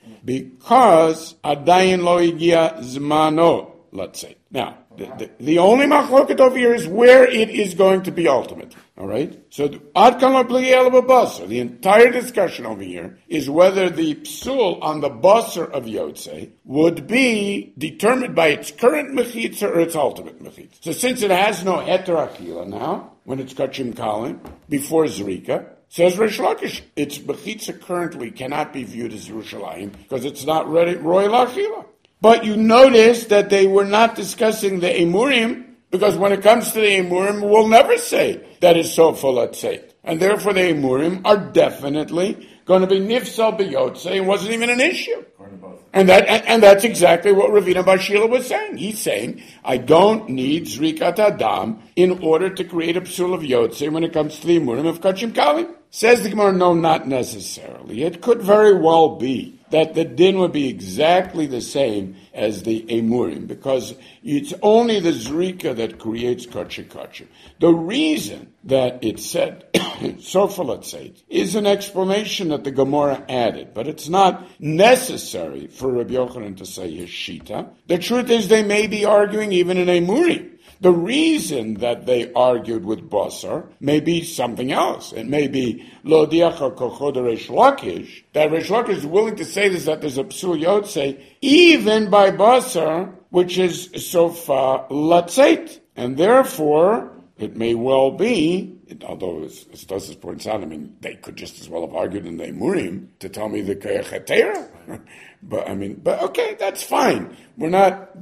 because adayin lo igia zmano latzeit. Now, the only machloket over here is where it is going to be ultimate. All right? So, ad kan lo pli'el b'basar. The entire discussion over here is whether the psul on the basar of Yotze would be determined by its current mechitza or its ultimate mechitza. So since it has no heter achila now, when it's kachim kalim, before Zrika, says Reish Lakish, its mechitza currently cannot be viewed as Yerushalayim because it's not ready, royal achila. But you notice that they were not discussing the emurim, because when it comes to the emurim, we'll never say that it's sofa latzeit. And therefore the emurim are definitely going to be nifsal biyotze, and wasn't even an issue. And that's exactly what Ravina Bar Shila was saying. He's saying, I don't need Zrikat Adam in order to create a psul of Yotze when it comes to the emurim of Kachim Kalim. Says the Gemara, no, not necessarily. It could very well be that the din would be exactly the same as the emurim, because it's only the zrika that creates kacha. The reason that it said sofa latzeit is an explanation that the Gemara added, but it's not necessary for Rabbi Yochanan to say his shita. The truth is they may be arguing even in emurim. The reason that they argued with basar may be something else. It may be lo diacha kochod Reish Lakish, that Reish Lakish is willing to say this, that there's a psul yotze even by basar, which is sofa latzeit, and therefore it may well be, although as Tosfos points out, I mean, they could just as well have argued in the emurim to tell me the kayachetera. But okay, that's fine. We're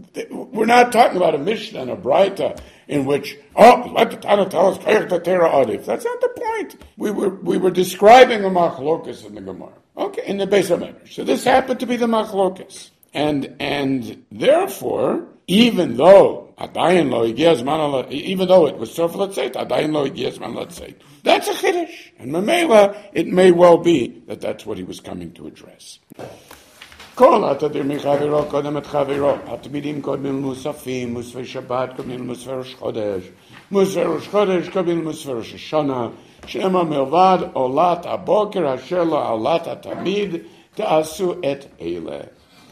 not talking about a Mishnah and a Braita in which, let the Tana tell us kayachetera adif. That's not the point. We were describing a machlokas in the Gemara. Okay, in the Beis HaMedrash. So this happened to be the machlokas. And therefore, even though it was sof latzeit, adayin lo igias man latzeit. That's a chiddush, and mamela, it may well be that that's what he was coming to address. Kol atadir michaviro kodem et chaviro, atmidim kodem musafim, musfei Shabbat kodem musfei Rosh Chodesh, musfei Rosh Chodesh kodem musfei Rosh Hashanah, shema milvad olat aboker asher lo olat atamid te'asu et eile.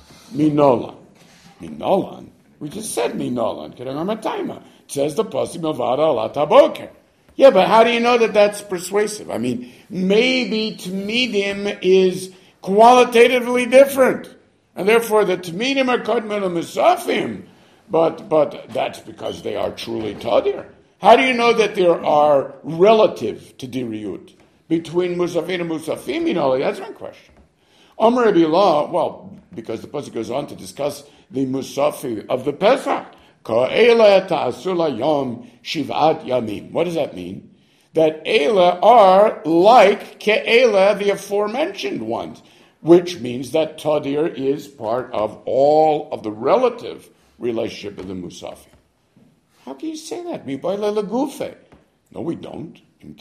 Minolan. We just said Minolan. It says the pasuk Milvada Alat HaBoker. Yeah, but how do you know that that's persuasive? I mean, maybe Tmidim is qualitatively different, and therefore the Tmidim are Kodmen and Musafim, but that's because they are truly Tadir. How do you know that there are relative to Diriyut between Musafim and Musafim? Minolan, that's my question. Omer Rabbi Lah, well, because the pasuk goes on to discuss the Musafi of the Pesach. What does that mean? that Eila are like Ke'ela, the aforementioned ones, which means that Tadir is part of all of the relative relationship of the Musafi. How can you say that? No, we don't.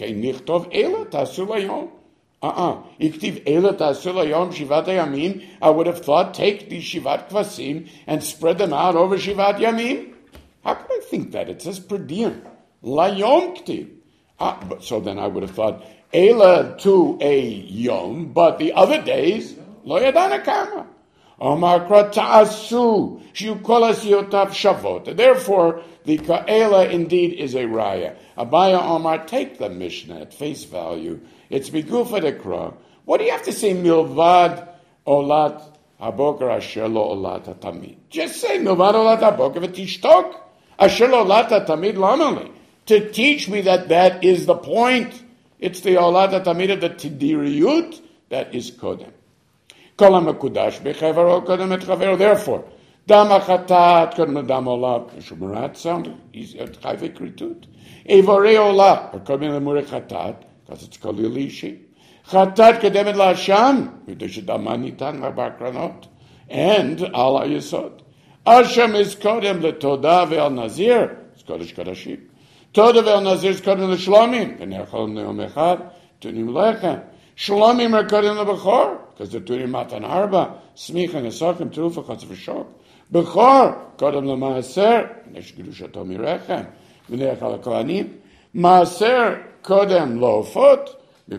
I would have thought, take the Shivat Kvasim and spread them out over Shivat Yamim. How could I think that? It says per diem. Layom ktiv. So then I would have thought, Ela to a yom, but the other days, lo yadana kama. Omar kra ta'asu, shiu kolas yotav shavot. Therefore, the ka'ela indeed is a raya. Abaya Omar, take the Mishnah at face value. It's bigufa dekra. What do you have to say, milvad olat haboker asher lo olat tamid? Just say milvad olat haboker v'tishtok asher lo olat tamid lamali. To teach me that is the point. It's the olat tamid of the tidiriyut that is kodem. Kol ha'mekudash b'chavaro kodem et chavero. Therefore, dam hachatat kodem dam olah shumarat sound. He's at chayve kritut. Evorei olah or kodem lemurei chatat because it's kolil ishi. Chatat kodemet la'asham v'doshet damanitan v'bakranot and al ha'yesod. Asham is kodem letodah ve'al nazir. It's kodesh kodashim. Toda ve'al nazir is kodem l'shlomim. V'nechol ne'om echad tunim lechem. Shlomim are kodem l'bechor because they're tunim matan arba. Smich and esakim terufa chatz v'shok. Bechor kodem l'maaser. Nesh gedushato mirechem. V'nechol ha'kohanim. Maaser kodem lo'ofot.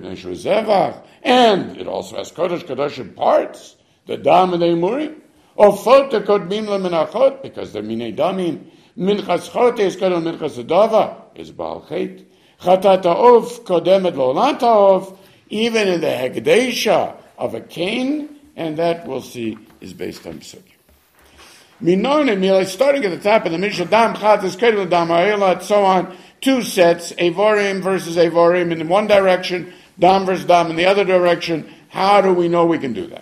And it also has Kodesh Kodashim parts, the Dam and the Imurim. Ofot the Kodmim lemenachot, because they're Minei Damim. Minchas Chote is Kodem Minchas Adava, is Baal Chet. Chatat Ha'ov Kodemet Lo'olat Ha'ov, even in the Hekdesha of a Cain, and that we'll see is based on Psukim. Minon and Mila, starting at the top of the Mishnah, Dam Chatas Kodem Dam Ha'elat, so on. Two sets, Avorim versus Avorim in one direction, Dam versus Dam in the other direction. How do we know we can do that?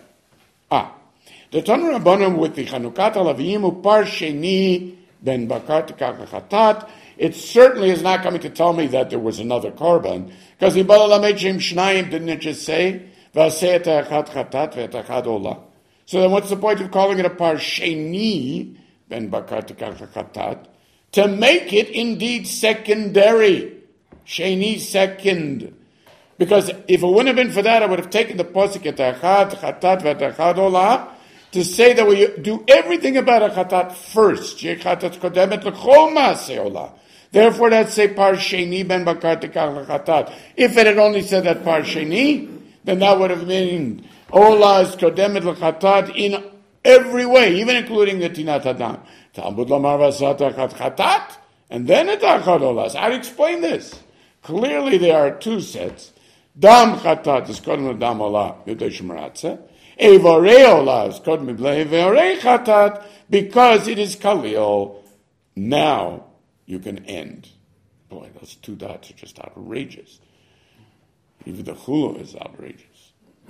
The Tanu Rabbanim with the Chanukat Alavim Upar Sheni Ben Bakar Chatat. It certainly is not coming to tell me that there was another korban, because in Balalamei Shem Shnayim didn't it just say V'aseh et Echad Chatat ve'et Echad Olah? So then, what's the point of calling it a Par Sheni Ben Bakar Chatat? To make it indeed secondary. Sheni second. Because if it wouldn't have been for that, I would have taken the posuk et echad, chatat, v'et echad olah, to say that we do everything about a chatat first. Chatat kodemet l'chol ma'aseh olah. Therefore, that's say par sheni ben bakar tekach chatat. If it had only said that par sheni, then that would have been olah is kodemet l'chatat in every way, even including the tinat adam. Talmud lamar v'asat echad chatat, and then et echad olah. So how do you explain this? Clearly, there are two sets. Dam chatat is kodem dam olah yudei shemaratze. Evorei olah is kodem evorei chatat, because it is kalil. Now you can end. Boy, those two dots are just outrageous. Even the chulu is outrageous.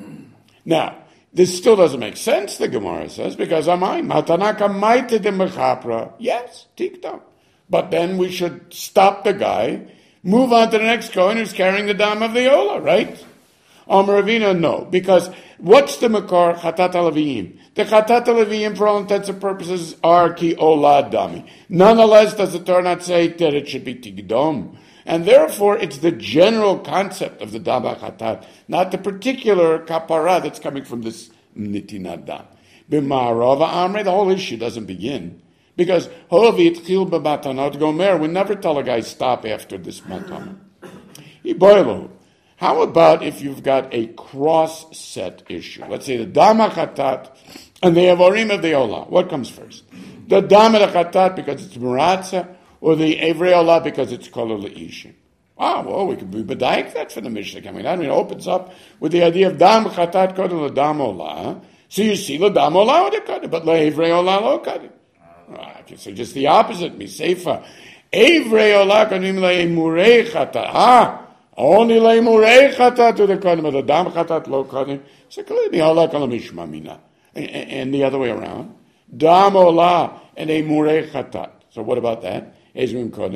Now, this still doesn't make sense, the Gemara says, because amayim matanaka maite de mechapra. Yes, tiktam. But then we should stop the guy, move on to the next Kohen who's carrying the dam of the Olah, right? Ravina, no. Because what's the Makar? Chatat Alaviyim. The Chatat Alaviyim, for all intents and purposes, are Ki Olah Dami. Nonetheless, does the Torah not say that it should be Tigdom? And therefore, it's the general concept of the Dam HaChatat, not the particular kapara that's coming from this Nitinat Dam. B'ma'arava Amre, the whole issue doesn't begin. Because Hovit Chil B'matanot Gomer, we never tell a guy stop after this matana. Iboilu. How about if you've got a cross-set issue? Let's say the Dam HaChatat and the Evorim of the Olah. What comes first? The Dam HaChatat because it's Muratza, or the Evrei Olah because it's Kolol Le'ishim. Well, we could be B'daik that for the Mishnah coming out. It opens up with the idea of Dam HaChatat Kolol L'Dam Olah. So you see L'Dam Olah with the but L'Evrei Olah Lo Kadim. I can say just the opposite, Miseifa. Evrei Olah Kadim Le'emurei Chatat. Only Le'emurei Chatat to the Kadim, but the Dam Chatat Lo Kadim. So clearly Olah Kalam Mishma Mina. And the other way around. Dam Olah and Emurei Chatat. So what about that? Ezrim Kodim.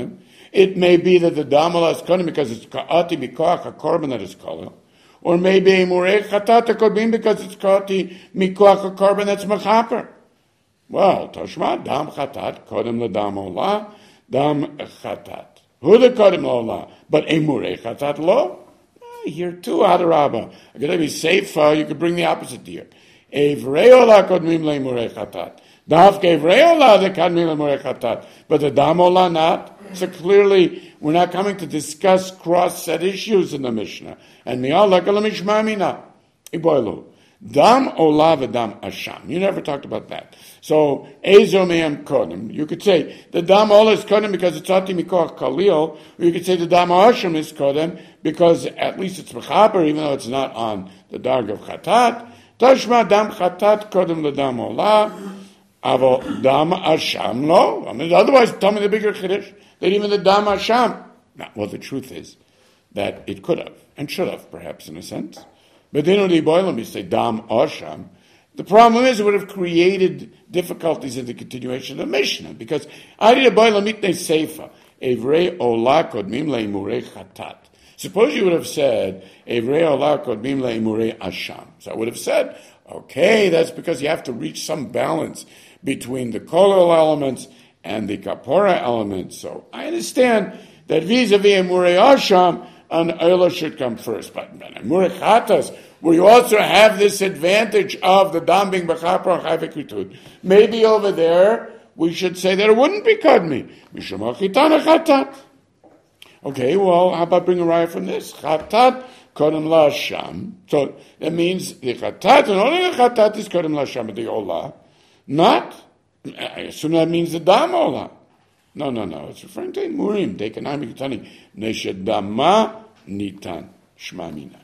It may be that the dam ola is kodim because it's ka'ati mikoach a korban that is kolel. Or maybe a murei chatat kodbim because it's ka'ati mikoach a korban that's mechaper. Well, Toshma, dam chatat, kodem ledam ola, dam chatat. Who the kodem ola? But a murei chatat lo? Here too, Adarabba. I'm going to be safe, you could bring the opposite here. Evrei ola kodmim le murei chatat. Dafke evrei ola the kodmim le murei chatat. But the dam ola not. So clearly, we're not coming to discuss cross-set issues in the Mishnah. And mi'ala kalamishmamina. Iboilu. Dam ola v'dam asham. You never talked about that. So, ezo me'am kodem. You could say the dam ola is kodem because it's ati mikoach kalil. Or you could say the dam asham is kodem because at least it's mechaber, even though it's not on the darg of chatat. Tashma dam chatat kodem l'dam ola. Avo dam asham lo. I mean, otherwise, tell me the bigger chiddush that even the dam asham. Now, well, the truth is that it could have and should have, perhaps in a sense. But then when the boilam, you say dam asham. The problem is it would have created difficulties in the continuation of the Mishnah because I did a boilam itne seifa evrei ola kodmim leimurei chatat. Suppose you would have said evrei ola kodmim leimurei asham. So I would have said, okay, that's because you have to reach some balance between the kolel elements and the kapora elements. So I understand that vis-a-vis emurei asham, an oila should come first. But emurei chatas, where you also have this advantage of the dam being b'chapra chayvekritud. Maybe over there we should say that it wouldn't be kadmi. Mishum achitana chatat. Okay, well, how about bring a raya from this? Chatat kodem la'asham. So that means the chatat, and only the chatat is kodem la'asham, the olah. Not, I assume that means the dam olah. No. It's referring to Murim. Dekanami Kitani. Neshadama Nitan Shmamina.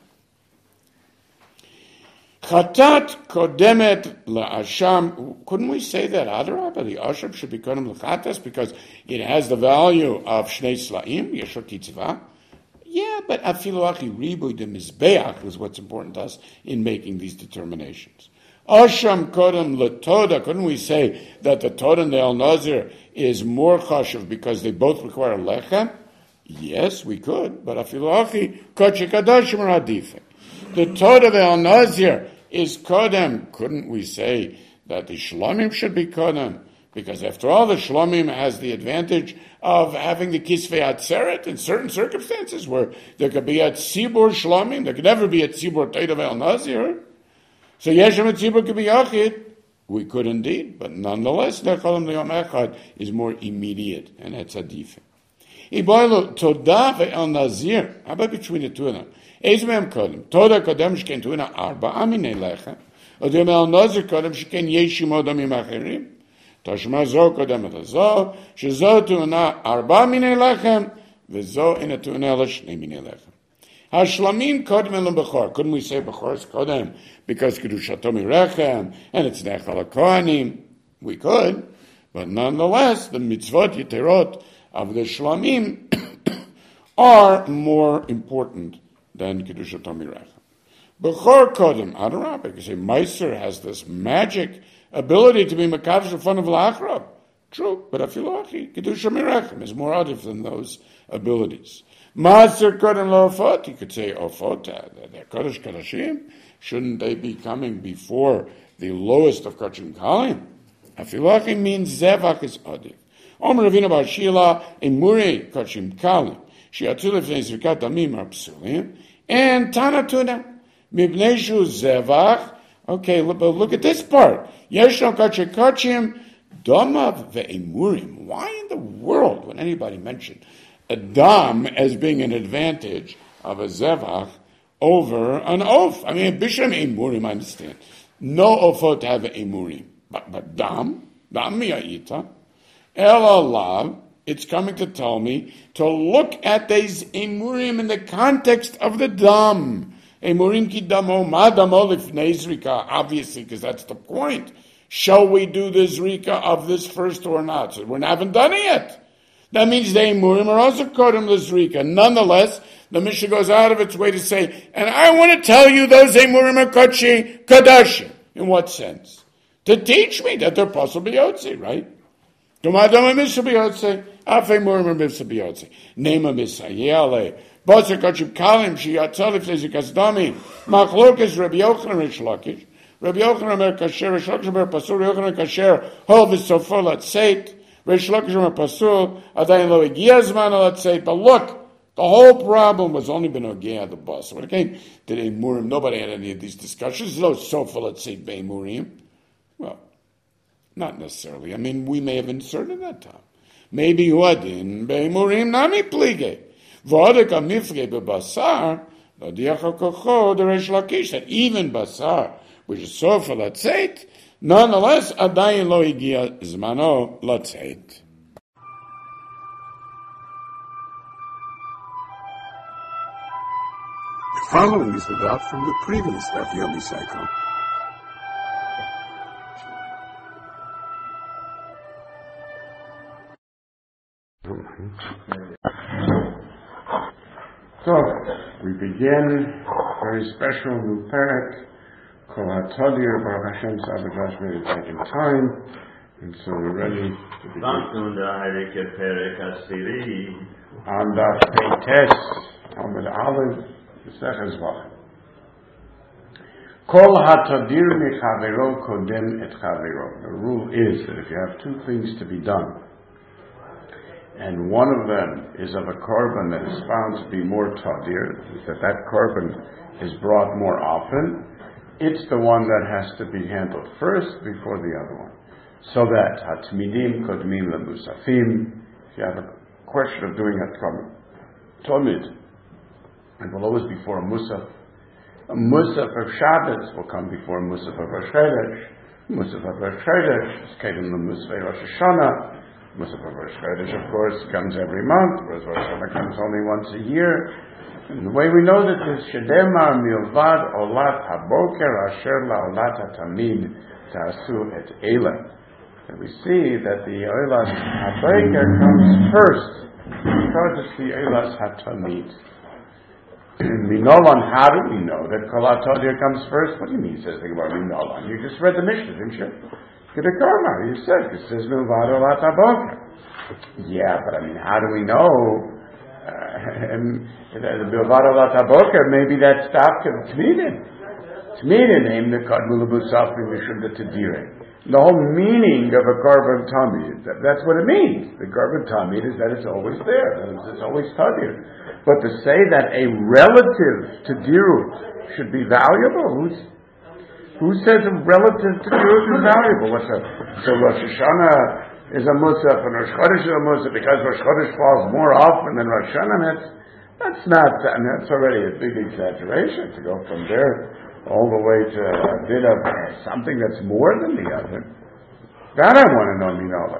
Chatat kodemet la'asham. Couldn't we say that Adarabba, the asham should be kodem l'chatas because it has the value of shnei slaim, yeshor kitzvah? Yeah, but afilu achi ribuy de mizbeach is what's important to us in making these determinations. Asham kodem l'toda. Couldn't we say that the toda and the el nazir is more chashuv because they both require lechem? Yes, we could, but afilu achi kodesh kadashim radifim. The toda of el nazir is kodem. Couldn't we say that the shlomim should be kodem? Because after all, the shlomim has the advantage of having the kisvei atzeret in certain circumstances where there could be a tzibur shlomim, there could never be a tzibur toda el nazir. So Yeshem and Tzibur could be Yachid. We could indeed, but nonetheless, Nechalim L'Yom Echad is more immediate, and that's Adif. Iboilu, Toda ve'el Nazir. How about between the two of them? Ezmeim Kodem. Toda Kodem shken tuina arba aminei lechem. Odem el Nazir Kodem shken yeshim odamim acherim. Tashma zo Kodem et zo. Shezo tuina arba aminei lechem. Vezo ina tuina l'shnei minei lechem. Hashlamim kodem elam bechor. Couldn't we say bechor is kodem because kedushato mirechem and it's nechal kohanim? We could, but nonetheless, the mitzvot yiterot of the shlamim are more important than kedushato mirechem. Bechor kodem adarabah. You say Meiser has this magic ability to be mekadosh in front of la'achrab. True, but afilu kedusha mirechem is more adif than those abilities. Maser kodem lo'ofot. You could say ofot, they're kodesh kodashim. Shouldn't they be coming before the lowest of kodashim kalim? Afilu means zevach is adif. Omer Ravina bar Shila emurei kodashim kalim. She'atzul lefnei zrikat damim are psulim. And tanatuna mibnei shu zevach. Okay, look at this part. Yeshno kodashim kodashim domav ve'emurim. Why in the world would anybody mention a dam as being an advantage of a zevach over an oaf? I mean, bisham emurim, I understand. No ofot have emurim. But dam miya'ita, el alav, it's coming to tell me to look at these emurim in the context of the dam. Emurim ki damo, ma damo lifnei zrika, obviously, because that's the point. Shall we do the zrika of this first or not? So we haven't done it yet. That means the emurim are also kodem l'zrika. Nonetheless, the Mishnah goes out of its way to say, and I want to tell you those emurim are kodshi kadashim. In what sense? To teach me that they're possible yotzi, right? Afe Murim Mivsa Biyotze. Nema Misayele. Botzer Kachib Kalim, Shiatzalif Lezikasdami. Machlokes Rabbi Yochanan Rish Lakish. Rabbi Yochanan Mer Kasher, Rish Lakish Mer Pasul, Yochanan Kasher, Hol V'Sofol At Seit. Rish Lakish Mer Pasul, Adayin Lo Igiazman At Seit. But look, the whole problem was only been Ogea the bus. When it came to the Murim, nobody had any of these discussions. No Sofol At Seit Bei Murim. Well, not necessarily. I mean, we may have inserted that time. Maybe Uadin Bei Murim Nami Plige. V'odek Amifge B'Basar, Lodiach HaKocho, the Rish Lakish, that even Basar, which is Sofol At Seit, nonetheless, Adayin Lo Igia Zmano Latzeit. The following is the dot from the previous Daf Yomi cycle. So, we begin a very special new parak, Kol HaTadir, Baruch Hashem, Sabbath made it back in time, and so we're ready to begin. On the Peites, Amid Aleph, Mesech Zvach. Kol HaTadir Mechavero Kodem Et Chavero. The rule is that if you have two things to be done, and one of them is of a korban that is found to be more tadir, that korban is brought more often, it's the one that has to be handled first before the other one. So that hatmidim kodmim lemusafim. If you have a question of doing a tomid, it will always be before a musaf. A musaf of Shabbos will come before a musaf of Rosh Chodesh. Musaf of Rosh Chodesh is kedem lemusafei Rosh Hashanah. Musaf of Rosh Chodesh, of course, comes every month, whereas Rosh Hashanah comes only once a year. And the way we know that is Shedema milvad olat haboker asher laolat hatamid ta'asu et elah. And we see that the olat haboker comes first because it's the olat hatamid. Minolan, how do we know that Kol HaTadir comes first? What do you mean? Says the Gemara Minolan. You just read the Mishnah, didn't you? You said it says milvad olat haboker. Yeah, but I mean, how do we know? The milvad olat haboker, maybe that stopped of Tmidin. Tmidin named the kadmu lebusafim mishum the tadirin. The whole meaning of a korban tamid, that's what it means. The korban tamid is that it's always there, it's always tadir. But to say that a relative to dirut should be valuable, who says a relative to dirut is valuable? So Rosh Hashanah is a musaf and Rosh Chodesh is a musaf because Rosh Chodesh falls more often than Rosh Hashanah. That's already a big exaggeration to go from there all the way to a bit of something that's more than the other. That I want to know, Minola.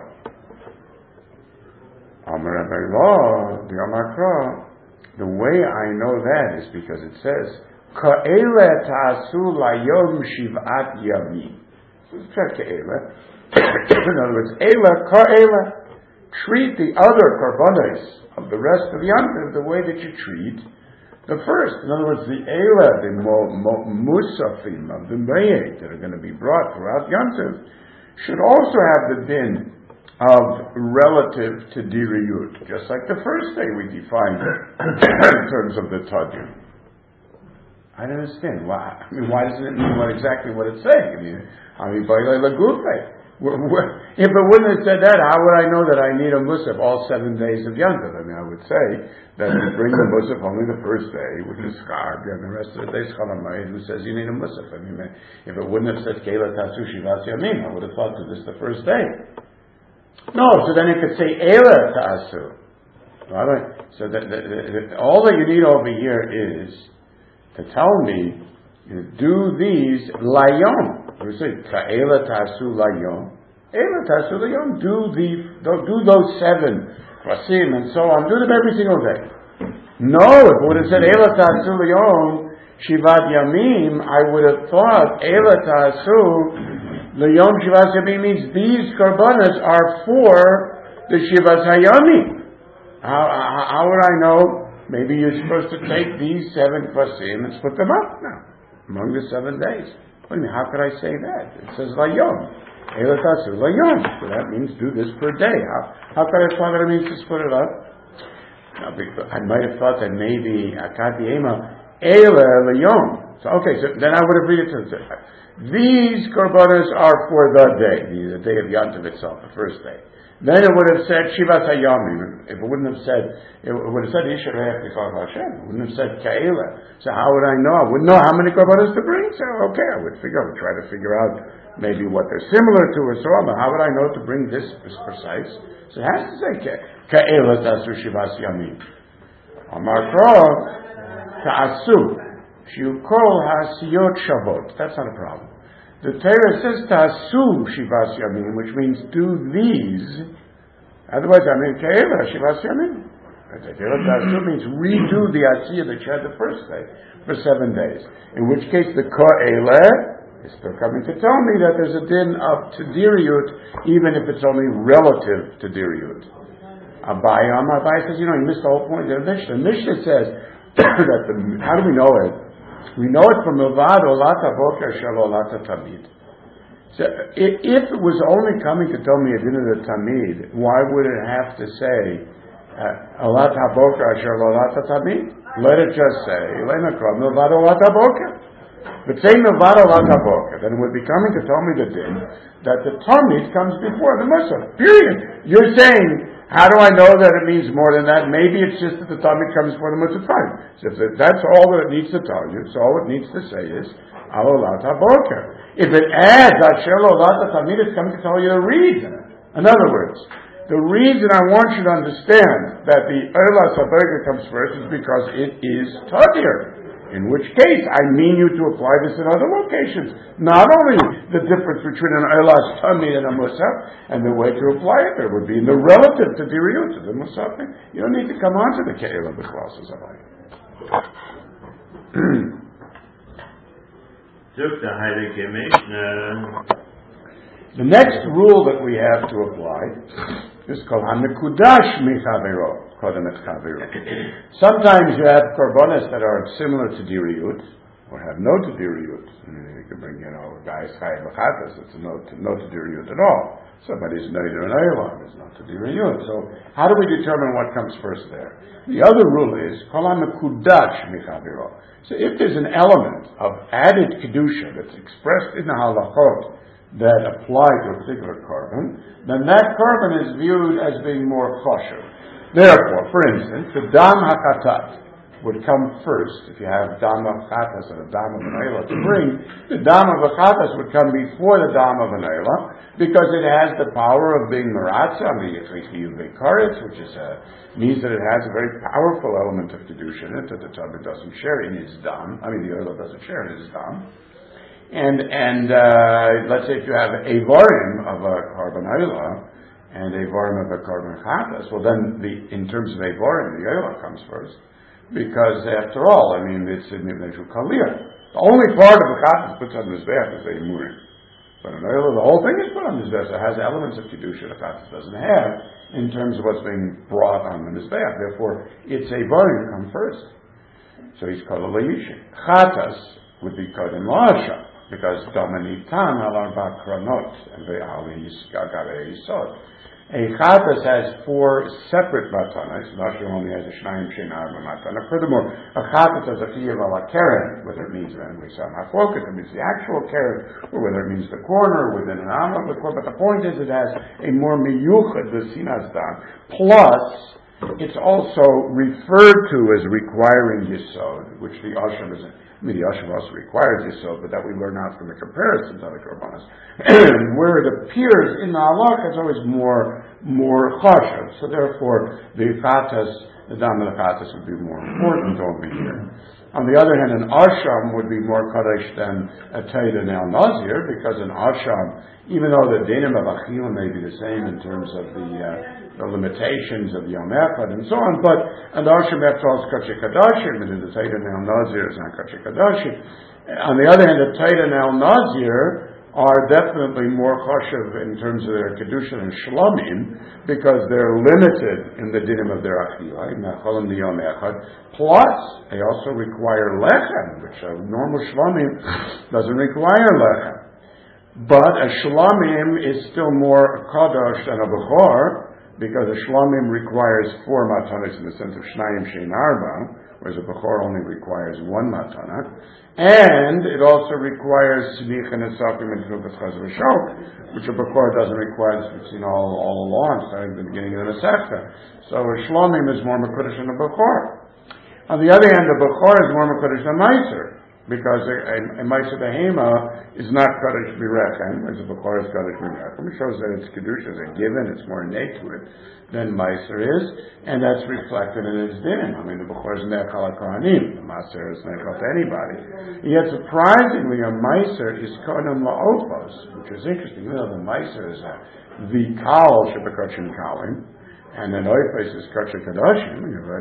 The way I know that is because it says, Ka'ele ta'asu layom shiv'at yamim. Check Ka'ele. In other words, Eila Ka'ele. Treat the other korbanos of the rest of Yom Tov the way that you treat the first. In other words, the Eila, the musafim of the Mayed that are going to be brought throughout Yom Tov should also have the din of relative to diriyut, just like the first day we defined it in terms of the tadir. I don't understand why. I mean, why doesn't it mean exactly what it's saying? I mean, by lagufe. If it wouldn't have said that, how would I know that I need a musaf all 7 days of Yom Tov? I mean, I would say that you bring the musaf only the first day, which is chag, and the rest of the day is chalamayid, who says you need a musaf. I mean, if it wouldn't have said keila tasu shivas yamim, I would have thought that this is the first day. No, so then it could say eila tasu. So all that you need over here is to tell me, do these layom. We say ka'ela tasu layom. Ela tasu layom. Do those 7 rasim and so on. Do them every single day. No, if it would have said ela tasu layom shivat yamim, I would have thought ela tasu layom shivat yamim means these karbanas are for the shivat hayamim. How would I know? Maybe you're supposed to take these 7 rasim and split them up now among the 7 days. What do you mean, how could I say that? It says layom. Eilat asur layom. So that means do this per day. How could I thought that it means to split it up? No, I might have thought that maybe akati ema eila layom. So okay, so then I would have read it to these korbanos are for the day, the day of Yom Tov itself, the first day. Then it would have said Shivas Hayamim. If it wouldn't have said, it would have said Yisharech B'Chol Hashem. It wouldn't have said Ka'ela. So how would I know? I wouldn't know how many korbanos to bring. So okay, I would try to figure out maybe what they're similar to or so on. But how would I know to bring this precise? So it has to say Ka'ela Tasur Shivas Yamim. Amar Krov Ta'asu. Shukol Hasiyot Shavot. That's not a problem. The Torah says Ta'asu Shivas Yamim, which means do these. Otherwise, I mean Ke'ela Shivas Yamim. Ta'asu means redo the Asiyah that you had the first day for 7 days. In which case, the Ko'ela is still coming to tell me that there's a din of Tadiriyut, even if it's only relative to Tadiriyut. Abai says, you missed the whole point of the Mishnah. The Mishnah says that how do we know it? We know it from Milvad Olata Boker Shel Olata Tamid. So if it was only coming to tell me a din of the Tamid, why would it have to say Olata Boker Shel Olata Tamid? Let it just say Milvad Olata Boker. But say Milvad Olata Boker, then it would be coming to tell me the din that the Tamid comes before the Musaf. Period. You're saying, how do I know that it means more than that? Maybe it's just that the Talmud comes for the Mitzvah time. So if that's all that it needs to tell you, so all it needs to say is, Alolat HaBoker. If it adds, Asher Lolat HaTamid, it's coming to tell you the reason. In other words, the reason I want you to understand that the Eilat HaBoker comes first is because it is Tadir. In which case, I mean you to apply this in other locations. Not only the difference between an Eilas Tamid and a Musaf, and the way to apply it, there would be in the relative to Diriyut, to the Musaf. You don't need to come on to the Ke'ela B'Chlas Zabai. The next rule that we have to apply is called HaMekudash Michavero. Sometimes you have korbanos that are similar to diriyut, or have no to diriyut. You can bring, guys chayav v'chatas, it's no to diriyut at all. Somebody's neider and eilam is not to diriyut. So how do we determine what comes first there? The other rule is kol hamekudash michaviro. So if there's an element of added kedusha that's expressed in the halachot that apply to a particular korban, then that korban is viewed as being more kosher. Therefore, for instance, the dam hakatat would come first. If you have dam of chatas and a dam of an eilah to bring, the dam of a chatas would come before the dam of an eilah because it has the power of being maratza, which means that it has a very powerful element of kedusha in it that the Talmud doesn't share in its dam. The eilah doesn't share in its dam. And let's say if you have avarim of a korban eilah and avarim of a korban chatas, well then in terms of avarim, the eilah comes first, because after all, it's in the kaliyah. The only part of the chatas puts on the mizbeach is the imurim. But an eilah, the whole thing is put on the mizbeach. It has elements of kedusha the chatas doesn't have in terms of what's being brought on the mizbeach. Therefore, its avarim come first. So he's called a leishin. Chatas would be called in la'asha, because Dominitan al arba kranot and the ali gagare yisod. A chatas has 4 separate matanas. Nashim only has a shnayim shein arba matana. Furthermore, a chatas has a chiyuv ala keren, whether it means we saw machloket, it means the actual keren, or whether it means the corner within an arm of the corner. But the point is, it has a more miyuchad v'sinas dam. Plus, it's also referred to as requiring yisod, which the asham is. The Yashav also requires Yisod, but that we learn out from the comparisons of the Korbanos. Where it appears in the halakha, it's always more chashav. So therefore, the dam of the chatas would be more important over here. On the other hand, an asham would be more kadosh than a taida now nazir, because an asham, even though the dinim of achila may be the same in terms of the limitations of Yom Echad and so on, but an asham after all is kachik kadashim, and the taida now nazir is not kachik kadashim. On the other hand, a taida now nazir are definitely more choshev in terms of their kedusha and shlomim because they're limited in the dinim of their achiyah. Plus, they also require lechem, which a normal shlomim doesn't require lechem. But a shlomim is still more kadosh than a bechor because a shlomim requires 4 matanas in the sense of shnayim shein arba, whereas a bechor only requires 1 matana. And it also requires tznicha and esakim and tnukas chaz v'shok, which a bechor doesn't require, as we've seen all along, starting at the beginning of the Masechta. So a shlomim is more mekudesh than a bechor. On the other hand, a bechor is more mekudesh than meiser, because a meiser behema is not kadosh b'rechem, whereas a bechor is kadosh b'rechem. It shows that its kedusha is a given, it's more innate to it than meiser is, and that's reflected in its din. I mean, the bechor is nechal ha'kohanim, the maser is nechal to anybody. Yet surprisingly, a meiser is kodem la'opos, which is interesting. You know, the meiser is the kal shebekachim kalim, and then oifes is kachim kadoshim,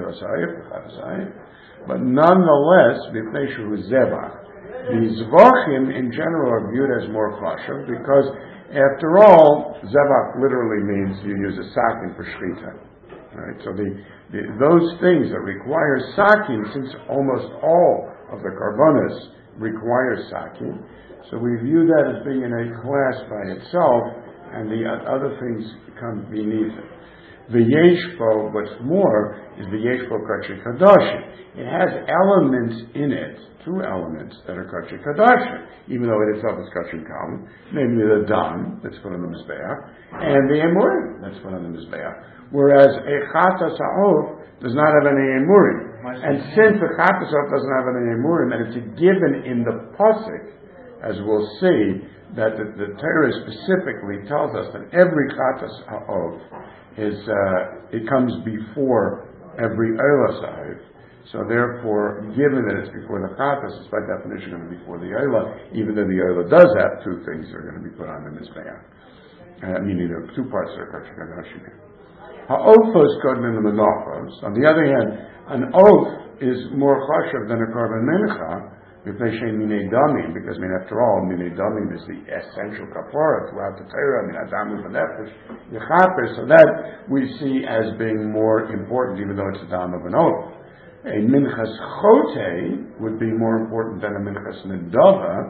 but nonetheless, b'pnei shehu zevach. The zvachim in general are viewed as more chashav because, after all, zevach literally means you use a sakin for shchita. Right? So those things that require sakin, since almost all of the karbonos require sakin, so we view that as being in a class by itself, and the other things come beneath it. The yeshbo, what's more, is the yeshbo kachri kadashim. It has elements in it, 2 elements that are kachri kadashim, even though it itself is kachri kalim, namely the dam that's put on the mizbeach, and the emurim that's put on the mizbeach. Whereas a chatas ha'of does not have any emurim. And since the chatas ha'of doesn't have any emurim, and it's a given in the pasuk, as we'll see, that the Torah specifically tells us that every chatas ha'of it comes before every Eilah Sahiv. So therefore, given that it's before the Chatas, it's by definition going to be before the Eilah, even though the Eilah does have 2 things that are going to be put on the Mizbeach. Meaning there are 2 parts that are Kachik Hadashim. Ha'othos kodmin the menachos. On the other hand, an oath is more chashav than a korban mincha, because after all, minei damim is the essential kapara throughout the Torah. Adamu v'nefesh yechaper. So that we see as being more important, even though it's a dam of an oath. A minchas chote would be more important than a minchas nedava,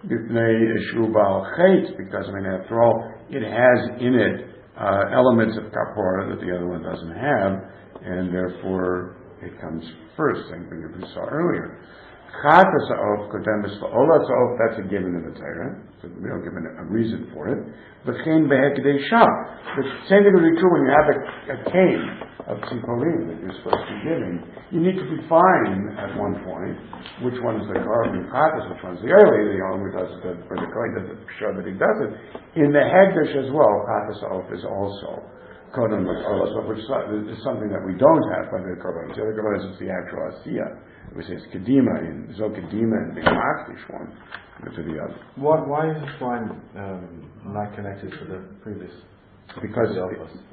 because after all, it has in it elements of kapara that the other one doesn't have, and therefore it comes first. Same thing that we saw earlier. Chatas ha'of kodemes la'olas ha'of, that's a given in the Torah, so we don't give a reason for it. V'chein behekdei shah. The same thing would be true when you have a cane of tzimporim that you're supposed to be giving. You need to define at one point which one is the korban chatas, which one is the early. The owner does it, or the kohen does it, show that he does it. In the hekdesh as well, chatas ha'of is also kodem la'olas ha'of, which is something that we don't have by the korban. The other korban is the actual asiyah. We say it's Kedima in Zokadima and the Makdish one to the other. Why is this one not connected to the previous? Because it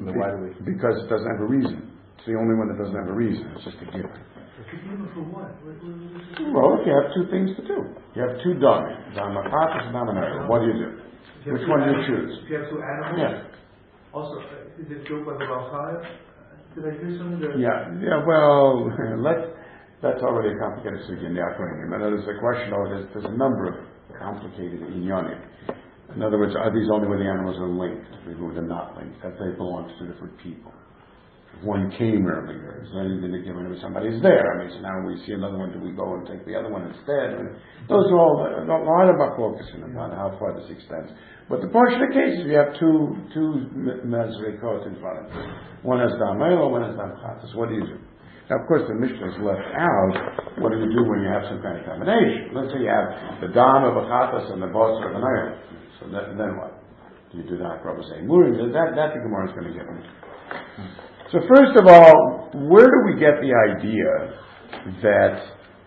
doesn't have a reason. It's the only one that doesn't have a reason. It's just a given. Kedima for what? Well, if you have 2 things to do. You have 2 dami. Damachatas and damanayah. What do you do? Which one do you choose? If you have 2 animals? Yeah. Also, is it joke by the Balchaya? Did I hear something that... Yeah, well, that's already a complicated sugya in the Akronim. And there's a question of there's a number of complicated inyanim. In other words, are these only where the animals are linked, where they're not linked, that they belong to 2 different people? If one came earlier, is there anything to give when somebody's there? So now when we see another one, do we go and take the other one instead? Those are all a lot about focusing about how far this extends. But the portion of cases, you have two mezrikot in front of you. One has Damelo, one has Damchatas. What do you do? Now, of course, the Mishnah is left out. What do you do when you have some kind of combination? Let's say you have the dam of a chatas and the boss of an iron. So then what? Do you do that? Probably say murim. That the Gemara is going to give me. So first of all, where do we get the idea that?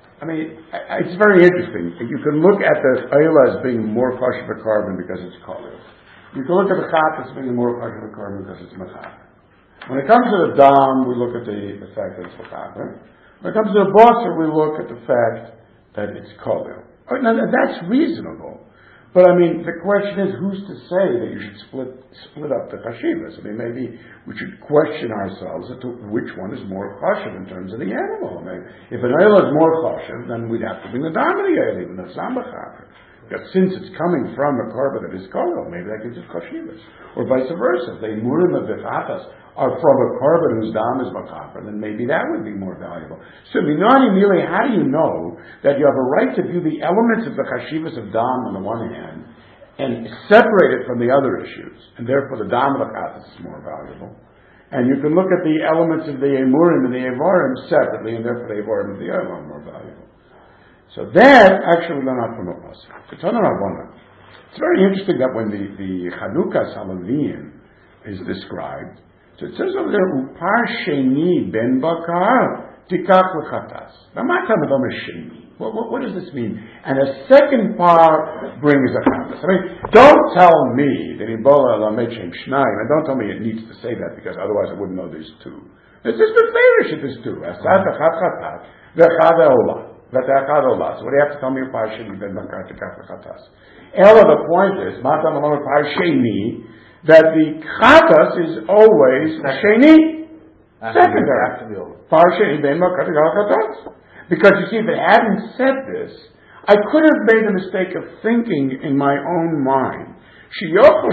It's very interesting. You can look at the ayla as being more chashuv carbon because it's kolil. You can look at the chatas being more chashuv carbon because it's machar. When it comes to the dam, we look at the fact that it's mechaper. When it comes to the basar, we look at the fact that it's kolil. Now, that's reasonable. But I mean, the question is, who's to say that you should split up the chashivas? I mean, maybe we should question ourselves as to which one is more chashiv in terms of the animal. I mean, if an oil is more chashiv, then we'd have to bring the dam of the oil, even though it's not mechaper. But since it's coming from a korban that is kolel, maybe that gives it chashivas. Or vice versa. If the murim of the chatas are from a korban whose dam is mechaper, then maybe that would be more valuable. So, minani mili, how do you know that you have a right to view the elements of the chashivas of dam on the one hand and separate it from the other issues, and therefore the dam of the chatas is more valuable? And you can look at the elements of the emurim and the evarim separately, and therefore the evarim of the oil are more valuable. So that actually we learn out from a pasuk. It's very interesting that when the Chanukah Salavim is described, so it says over there, Upar Sheni Ben Bakar Tikach Lechatas. What does this mean? And a second par brings a chatas. I mean, don't tell me that Ebola Lamechem Shnayim, and don't tell me it needs to say that because otherwise I wouldn't know there's two. It's just the leadership is two. Asat Echad Chatat V'Echad Olah. So what do you have to tell me Upar Sheni Ben Bakar Tikach Lechatas? Ella, the point is, Matam Alom Upar Sheni, that the chatas is always sheni, secondary. Parsheni ben makar chatas. Because you see, if it hadn't said this, I could have made the mistake of thinking in my own mind. But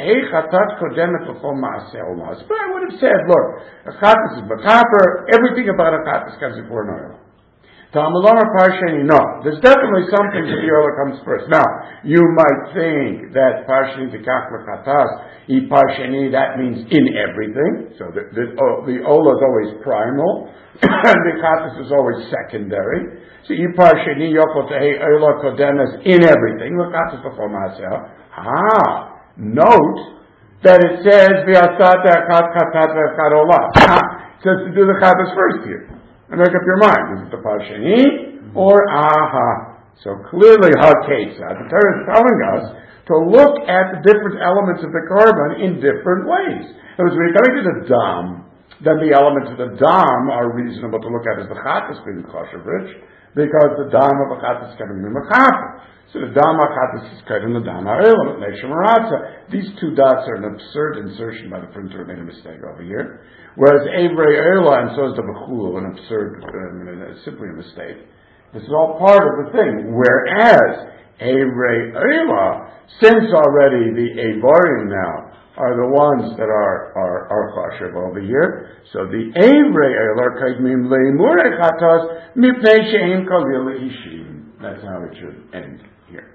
I would have said, look, a chatas is b'chaper, everything about a chatas comes before an oil. No, there's definitely something that the oil comes first. Now, you might think that parsheni tikach lechatas, parsheni, that means in everything. So the ola is always primal, and the chatas is always secondary. So parsheni yokol tehei ola kodemes in everything. Lechatas b'chol ma'aseh. Note that it says v'asat echad chatat v'echad ola. It says to do the chatas first here. And make up your mind. Is it the Parsheni or Aha? So clearly, Haketza. The Torah is telling us to look at the different elements of the korban in different ways. When you're coming to the dam, then the elements of the dam are reasonable to look at as the chatas being kosher rich, because the dam of the chatas is coming from the chatas. So the dam of chatas is cut in the dam ha'elam, These two dots are an absurd insertion by the printer. Made a mistake over here. Whereas Avrei Erla and so is the Bechul, an absurd, simply a mistake. This is all part of the thing. Whereas Avrei Erla, since already the Avarim now are the ones that are chashiv over here, so the Avrei Erla kaidmim leimurei chatas mipnei she'im kalil ishim. That's how it should end here.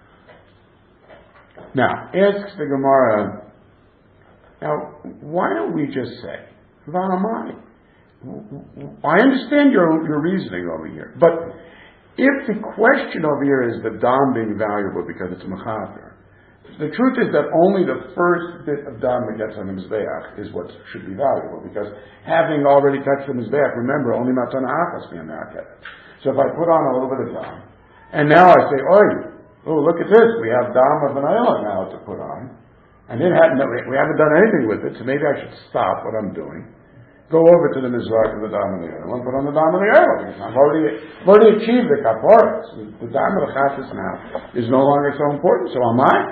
Now, asks the Gemara, now, why don't we just say, Vanamai? I understand your reasoning over here, but if the question over here is the dam being valuable because it's mechaper, the truth is that only the first bit of dam that gets on the mizbeach is what should be valuable, because having already touched the mizbeach, remember, only matana achas being market. So if I put on a little bit of dam, and now I say, oh, look at this, we have dam of an island now to put on, and we haven't done anything with it, so maybe I should stop what I'm doing, go over to the mizrach of the dam of the island, put on the dam of the island, because I've already achieved the kaporas. The dam of the chatas now is no longer so important. So am I?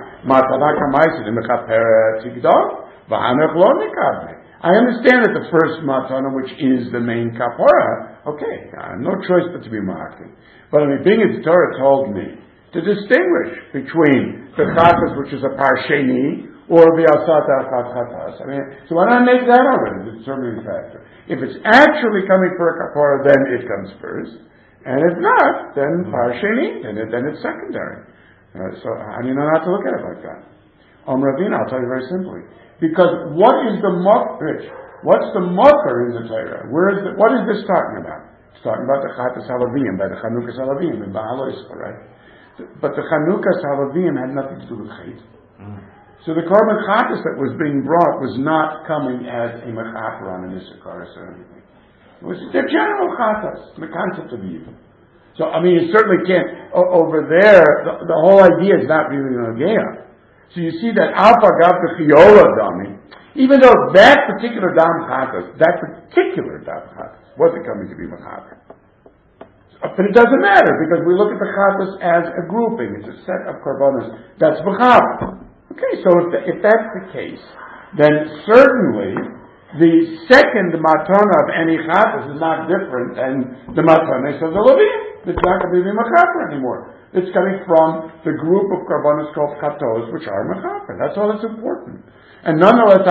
I understand that the first matana, which is the main kapora, okay, I have no choice but to be marking. But I mean, being as the Torah told me to distinguish between the chatas, which is a parsheni, or the asat achat chatas. I mean, so why not make that already the determining factor? If it's actually coming for a kapora, then it comes first, and if not, then parsheni, then it's secondary. So how do you know not to look at it like that? Ravina, I'll tell you very simply. Because what is the Rich? What's the makar in the Torah? What is this talking about? It's talking about the Chatas Halavim, by the Chanukah Halavim, in Baal Yisrael, right? But the Chanukah Halavim had nothing to do with Chait. So the korban Chatas that was being brought was not coming as a mechaper on an Issachar or anything. It was the general Chatas, the concept of evil. So, I mean, you certainly can't, over there, the whole idea is not really an Agea. So you see that Alpha Gav the Chiola Dami, even though that particular Dam Chatas wasn't coming to be Machaber. But it doesn't matter, because we look at the chatas as a grouping. It's a set of karbanos that's b'chav. Okay, so if that's the case, then certainly the second matana of any chatas is not different than the matanas of the Levim. It's not going to be mechaper anymore. It's coming from the group of karbanos called chatos, which are mechaper. That's all that's important. And nonetheless,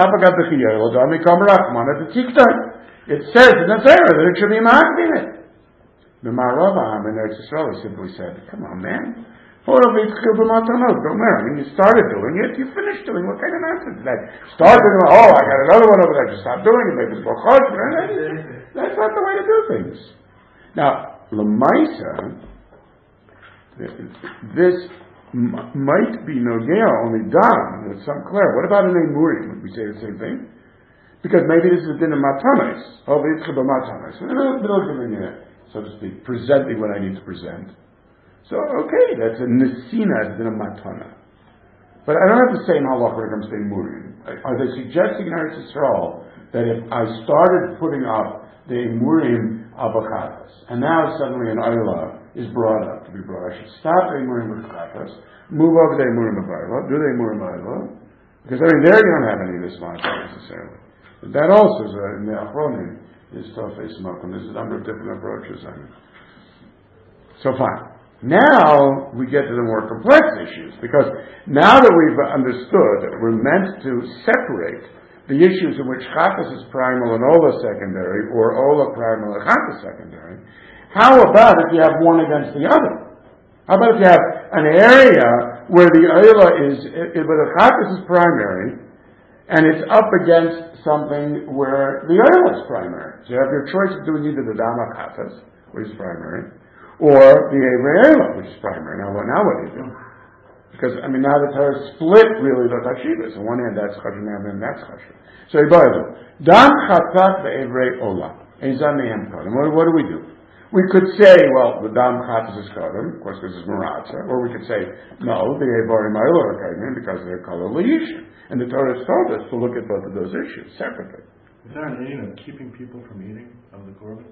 it says in the Torah that it should be ma'akbin. The Ma'arav in Eretz Yisrael simply said, "Come on, man. Don't matter. I mean, you started doing it, you finished doing. What kind of nonsense is that? Started doing, I got another one over there. Just stop doing it. Maybe it's bochot. That's not the way to do things. Now, Lamaisa, this might be nogea only dam with some clear. What about an emurim? Would we say the same thing? Because maybe this is a din of matanis. In the middle of giving it, so to speak, presenting what I need to present. So, okay, that's a nesina, it's in a matana. But I don't have the same halacha when it comes to emurim. Are they suggesting in Eretz Yisrael that if I started putting up the emurim abachatas, and now suddenly an ayla is brought up to be brought, I should stop the emurim abachatas, move over to the emurim abayla, do the emurim ayla, because I mean there you don't have any of this matana necessarily. But that also is in the achronim. Is Tofei Smoke, and there's a number of different approaches on it. So fine. Now we get to the more complex issues, because now that we've understood that we're meant to separate the issues in which chatas is primal and ola secondary, or ola primal and chatas secondary, how about if you have one against the other? How about if you have an area where the ola where the chatas is primary, and it's up against something where the oil is primary. So you have your choice of doing either the dama chatas, which is primary, or the Evrei, which is primary. Now what do you do? Because, I mean, now the Torah split really the Tashivas. On one hand that's Chashuv, on the other hand that's Chashuv. So Yibaylu, Dam chatat ve'evrei ola, Ezan mehem kodem. What do we do? We could say, well, the Dam chatas is kodem, of course this is Maratza, or we could say, no, the Evarim Ola are kodem because they're kolol l'yishin. And the Torah has told us to look at both of those issues separately. Is there an aim of keeping people from eating of the korban?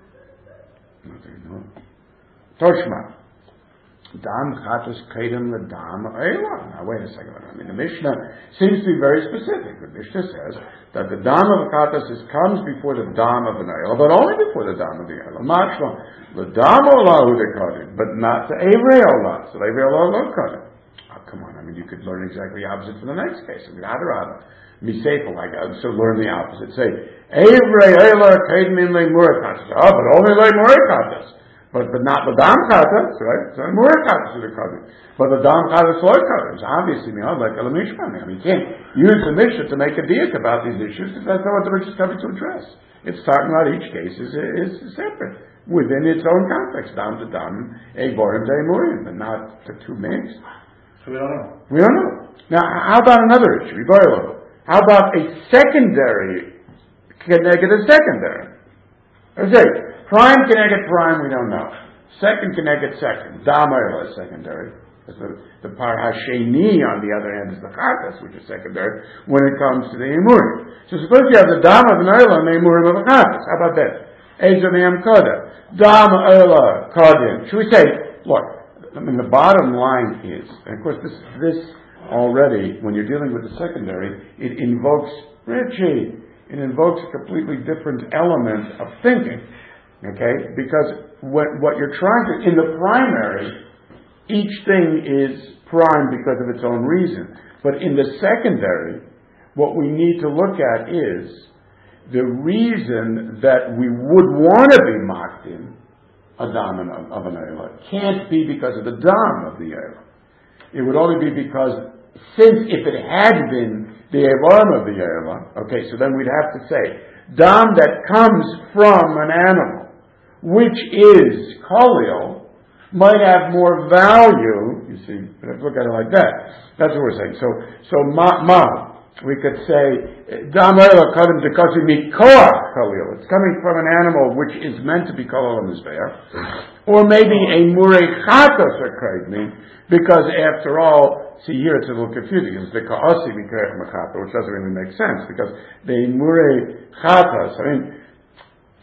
No. Toshma. Dam chatas kedem the dam eila. Now wait a second. I mean, the Mishnah seems to be very specific. The Mishnah says that the dam of chatas comes before the dam of an eila, but only before the dam of the eila. Mashma the dam ola hu de kodem, but not the evrei ola. So the evrei ola lo kodem. Oh, come on. I mean, you could learn exactly the opposite from the next case. I mean, Adarabah. Misefel, I got to learn the opposite. Say, Evrei Eila Kedmin Le Murakatas. Oh, but only Le Murakatas. But not the Dam Chatas, right? So Murakatas are the Kadim. But the Dam Chatas Lo Kadim. Obviously, like El Mishpani. I mean, you can't use the Mishnah to make a diak about these issues, because that's not what the Mishnah is coming to address. It's talking about each case is separate, within its own context. Dam to Dam, Evorim to Emurim, but not the two mixed. So we don't know. We don't know. Now, how about another issue? How about a secondary connected a secondary? I say, prime connected prime, we don't know. Second connected second. Dama is secondary. The parhasheni, on the other hand, is the chatas, which is secondary when it comes to the emurim. So suppose you have the dama of an oila and the emurim of a chatas. How about that? Ezamim koda. Dama oila kodim. Should we say, look, I mean, the bottom line is, and of course this already, when you're dealing with the secondary, it invokes a completely different element of thinking, okay? Because what you're trying to, in the primary, each thing is prime because of its own reason. But in the secondary, what we need to look at is the reason that we would want to be mocked in a dam of an Eila can't be because of the dam of the Eila. It would only be because, since if it had been the Evarim of the Eila, okay, so then we'd have to say, dam that comes from an animal, which is Khalil, might have more value, you see, but if you look at it like that, that's what we're saying. So we could say, dam Eila kadim dekasi mikoach Khalil. It's coming from an animal which is meant to be Khalil and Mizbeach. Or maybe a murei chatos akredmi, because after all, see here it's a little confusing. It's the ka'asi mikoach machapa, which doesn't really make sense, because the murei chatos, I mean,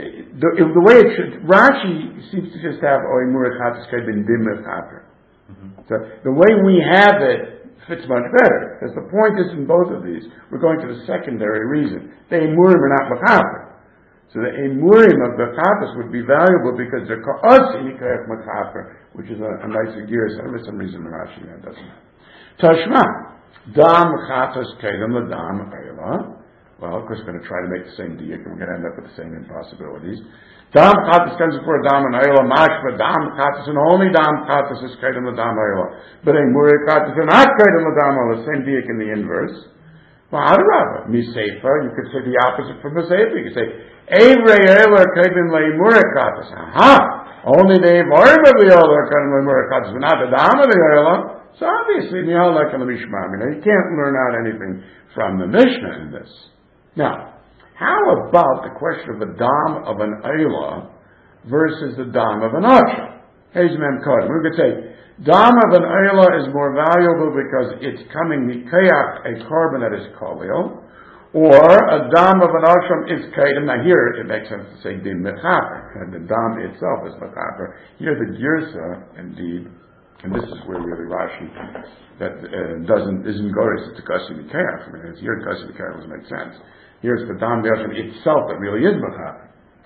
the way it should, Rashi seems to just have Oimur Chatas Kaidin Dim Mechaper. So the way we have it fits much better, because the point is in both of these, we're going to the secondary reason. The Emurim are not Mechaper. So the Emurim of the Chatas would be valuable because they're Ka'as Inikayach Mechaper, which is a nice gear. So for some reason Rashi that doesn't have. Tashma, Dam Chatas Kaidin Ladam Ayla. Well, of course, we're going to try to make the same diak, and we're going to end up with the same impossibilities. Dam chatas comes before dam and ayla, mashma dam chatas, and only dam chatas is kaidem l'dam ayla. But a muri chatas are not kaidem l'dam ayla, same diak in the inverse. Well, adarabba, miseifa, you could say the opposite from miseifa. You could say, evrei ayla kaidem l'muri chatas. Aha! Only the evarim of the ayla are kaidem l'muri chatas, but not the dam of the ayla. So obviously, mihalak and the mishmam. You can't learn out anything from the Mishnah in this. Now, how about the question of the dam of an ayla versus the dam of an asham? Here's mem kodim. We could say dam of an ayla is more valuable because it's coming mikeach a carbon that is kolil, or a dam of an asham is kaidem. Now here it makes sense to say dim mechaper, and the dam itself is mechaper. Here the girsa, indeed, and this is where really Rashi that isn't goris to kasi mikeach. I mean, it's here kasi mikeach doesn't make sense. Here's the dam v'yashim itself that really is mechaper.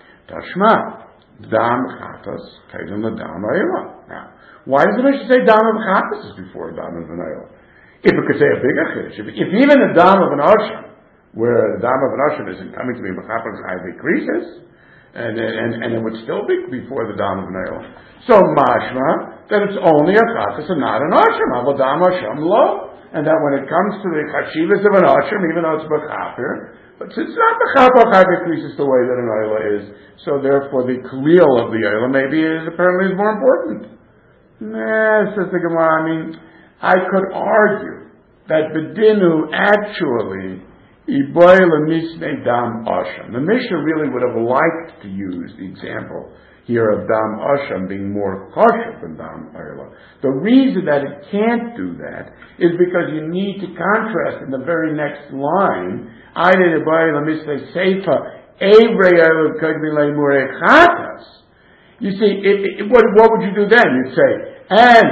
Tashma, dam chatas, kaidem l'dam ayla. Now, why does the Mishnah say dam of chatas is before dam of an ayla? If it could say a bigger chiddush, if even the dam of an asham, where the dam of an asham isn't coming to be mechaper chayv creases, and it would still be before the dam of an ayla. So mashma that it's only a chatas and not an asham. Avol dam asham lo, and that when it comes to the chashivas of an asham, even though it's mechaper. But since it's not the chapa creases the way that an ayla is, so therefore the klil of the ayla maybe apparently is more important. Nah, says the Gemara, I mean, I could argue that bedinu actually iboyla misnei dam asham. The Mishnah really would have liked to use the example here of dam asham being more kosher than dam ayla. The reason that it can't do that is because you need to contrast in the very next line. You see, what would you do then? You'd say, and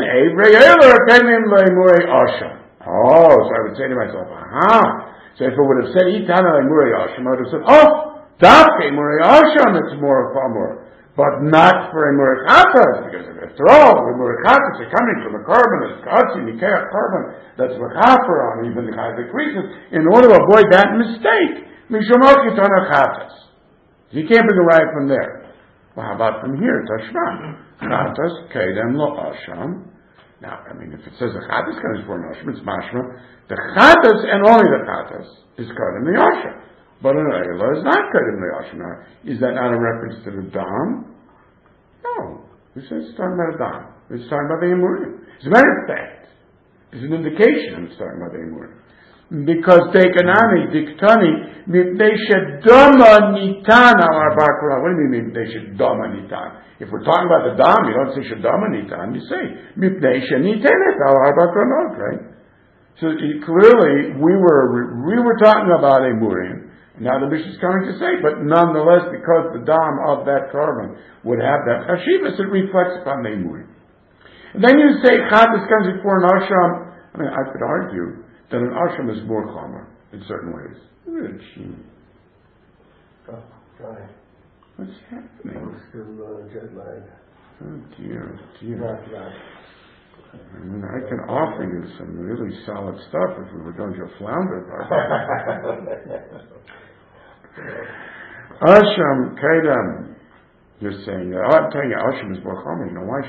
oh, so I would say to myself, aha. So if it would have said, I would have said, oh, it's more chamor. But not for a murichatas, because after all, the murichatas are coming from a carbon that's katsi, nikayach carbon that's mechaper on even the chayv creases. In order to avoid that mistake, mishamok yitana chatas. You can't bring a right from there. Well, how about from here? Tashma chatas kedem lo asham. Now, I mean, if it says the chatas comes before an asham, it's mashma. The chatas and only the chatas is kedem the asham. But an ayla is not kedem the asham. Is that not a reference to the dam? No. This is talking about a dam. It's talking about the emurim. As a matter of fact, it's an indication it's talking about the emurim. Because dekanami, diktani, mipnei shedama nitan al arbakra. What do you mean mipnei shedama nitan? If we're talking about the dam, you don't say shedama nitan, you say mipnei shenitenet al arbakra, right? So clearly, we were talking about emurim. Now the Mishnah is coming to say, but nonetheless, because the dam of that carbon would have that chashivas, it reflects upon the emurim. And then you say chatas comes before an asham. I mean, I could argue that an asham is more chomer in certain ways. What's happening? Still jet lag. Oh dear. Right. I mean, I can offer you some really solid stuff if we were going to a flounder party. Asham Kedem, you're saying, I'm telling you, Asham is more common. You know why?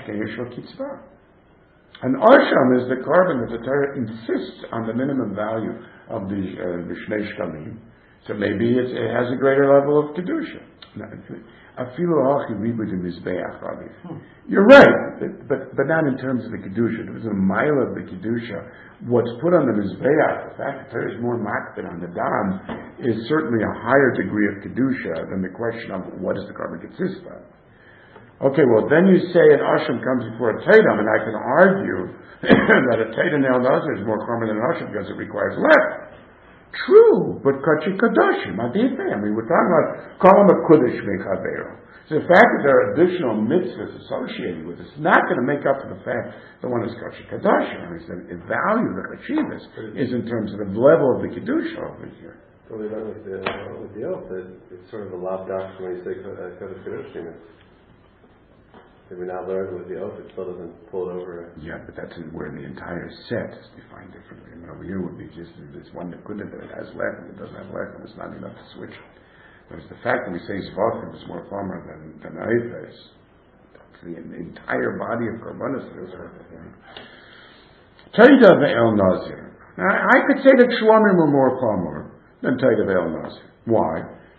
And Asham is the carbon that the Torah insists on the minimum value of the Shnei Shkalim. So maybe it has a greater level of Kedusha. You're right, but not in terms of the Kedusha. There was a mile of the Kedusha. What's put on the Mizbeach, the fact that there is more makbid on the Dam, is certainly a higher degree of Kedusha than the question of what does the carbon consist of. Okay, well then you say an Asham comes before a Tatum, and I can argue that a Tatum nail is more carbon than an Asham because it requires less. True, but Kachi Kadoshim, Adife. I mean, we're talking about Kolam HaKudosh Mechavero. So the fact that there are additional mitzvahs associated with it is not going to make up for the fact that one is Kachi Kadoshim. I mean, the value of the Chachivas is in terms of the level of the Kedusha over here. Well, we learn with the oath that it's sort of a labdak when you say Kodesh Kedoshim. If we now learn with the oath, it still doesn't pull it over. Yeah, but that's where the entire set is defined differently. I mean, over here would be just this one that couldn't, that it has lechem, it doesn't have lechem, it's not enough to switch it. Whereas the fact that we say Zvachim is more chomer than Eifes, that's the entire body of Karbanis that is working. Taida ve'el Nazir. Now, I could say that Shlomim were more chomer than Taida ve'el Nazir. Why?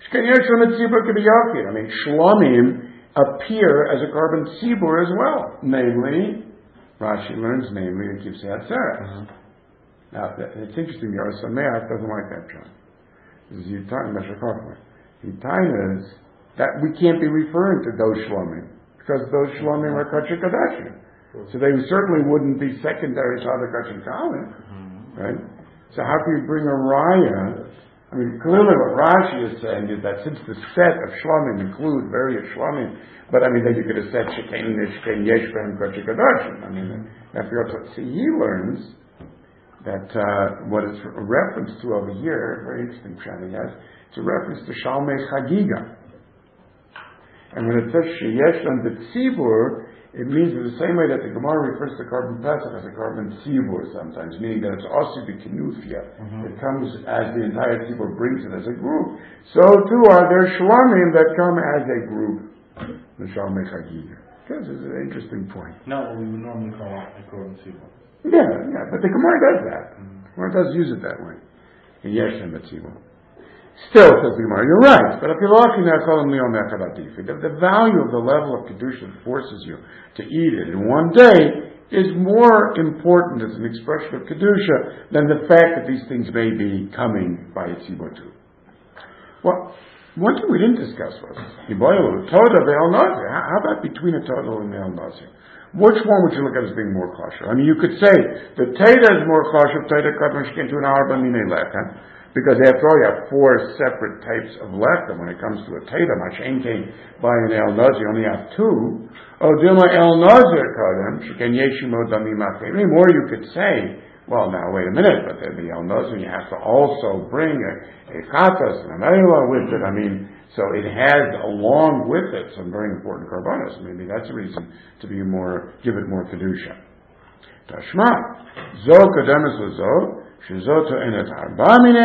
I mean, Shlomim appear as a carbon tzibur as well. Namely, Rashi learns, namely, the Kivsei Atzeres. Now, it's interesting, the Sameach doesn't like that term. This is Yitain Meshachachma. Yitain is that we can't be referring to those Shlomim, because those Shlomim are Kachim Kadashim. So they certainly wouldn't be secondary to other Kachim Kalim, right? So how can you bring a Raya? I mean, clearly what Rashi is saying is that since the set of Shlomim include various Shlomim, but I mean, then you could have said Shekain Yesh Behem Kachim Kadashim. I mean, see, he learns that what it's a reference to over here, very interesting Shani has, it's a reference to Shalmei Chagiga. And when it says Sheyesh and the Tzibur, it means in the same way that the Gemara refers to carbon Pesach as a carbon Tzibur sometimes, meaning that it's also the Kinufia. It comes as the entire Tzibur brings it as a group. So too are there Shlamim that come as a group, the Shalmei Chagiga. This is an interesting point. Not what we would normally call a carbon Tzibur. Yeah, but the Gemara does that. Gemara does use it that way. And Yesh and the Tzibur. Still, says the Gemara, you're right, but if you're looking at the value of the level of Kedusha that forces you to eat it in one day is more important as an expression of Kedusha than the fact that these things may be coming by a tzibur too. Well, one thing we didn't discuss was, how about between a total and a nazir? Which one would you look at as being more kosher? I mean, you could say the Teda is more kosher, Teda Katmash Kentu and Arba Mine Lechem, because after all, you have four separate types of lechem. When it comes to a Teda, Mashen came by an El Nazir, you only have two. Oh, Dilma El Nazir Kadam, Sheken Yeshimo Damim Achim. Or you could say, well, now wait a minute, but the El Nazir, you have to also bring a Chatas and an Eila with it. I mean, so it has along with it some very important karbanos. Maybe that's a reason to be give it more kedusha. Tashma, Zo Kademis Zo. So you have a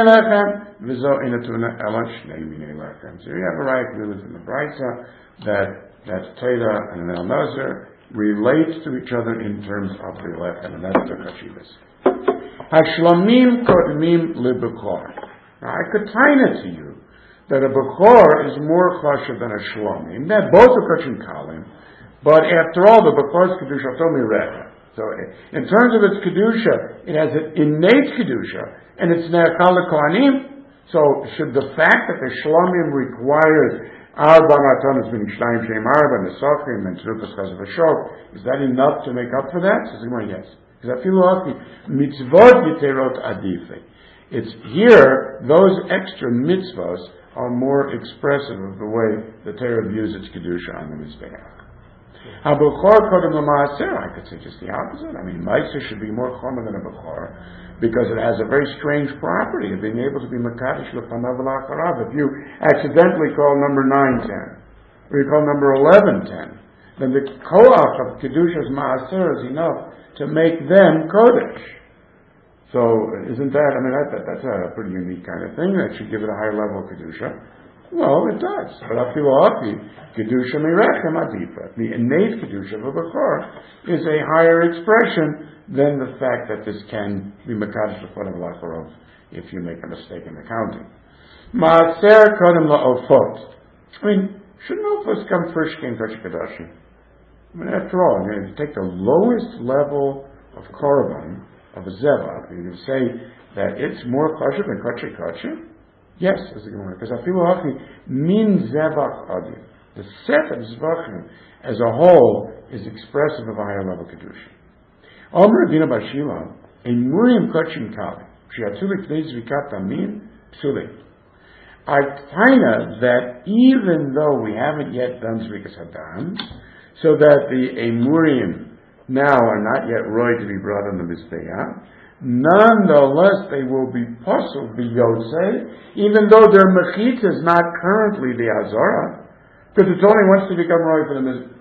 right view in the Brisa that Teda and El Nazir relate to each other in terms of the lechem, and that's the Kashivas. Hashlamim kodmim lebekor. Now I could tie it to you that a bekor is more kosher than a shlomim. That both are kosher kalim, but after all, the bekor's kedusha tomi recha. So, in terms of its kedusha, it has an innate kedusha, and it's ne'akal kohanim. So, should the fact that the shlomim requires arba matanos meaning shnayim sheim arba nesachim and tzrukas chaz v'shok, is that enough to make up for that? Says the Gemara, yes. Because I feel like mitzvot yiterot adife. It's here those extra mitzvahs are more expressive of the way the Torah views its kedusha on the mizbeach. I could say just the opposite. I mean, Meiser should be more chomer than a Bechor because it has a very strange property of being able to be Makadosh L'Panav L'Acharav. If you accidentally call number 9:10, or you call number 11:10, then the koach of Kedusha's Maaser is enough to make them Kodesh. So, isn't that, I mean, that's a pretty unique kind of thing that should give it a higher level of Kedusha. Well, it does. But Afilu Kedusha Mirechem Adifa. The innate Kedusha of a Bechor is a higher expression than the fact that this can be Makadosh L'Panav L'Acharov if you make a mistake in the counting. Ma'aser Kodem La'ofot. I mean, shouldn't Ofos come first King Kodesh Kadashim? I mean, after all, if you take the lowest level of Korban, of a Zevach, you can say that it's more kosher than Kodesh Kodashim? Yes, as the Gemara, because Afilu Hachi min zevach adi. The set of zvachim as a whole is expressive of a higher level kedusha. Omer Ravina Bar Shila, a Miriam Kachim Kali. Shiatzuli Pnei Zrikat Damim, Psulim. Artaina, that even though we haven't yet done Zrikas Hadam, so that the Emurim now are not yet roy to be brought on the Mizbeah, nonetheless they will be possible biyotze, even though their mechitza is not currently the Azara, because it's only once they become roy for the Mizbeah.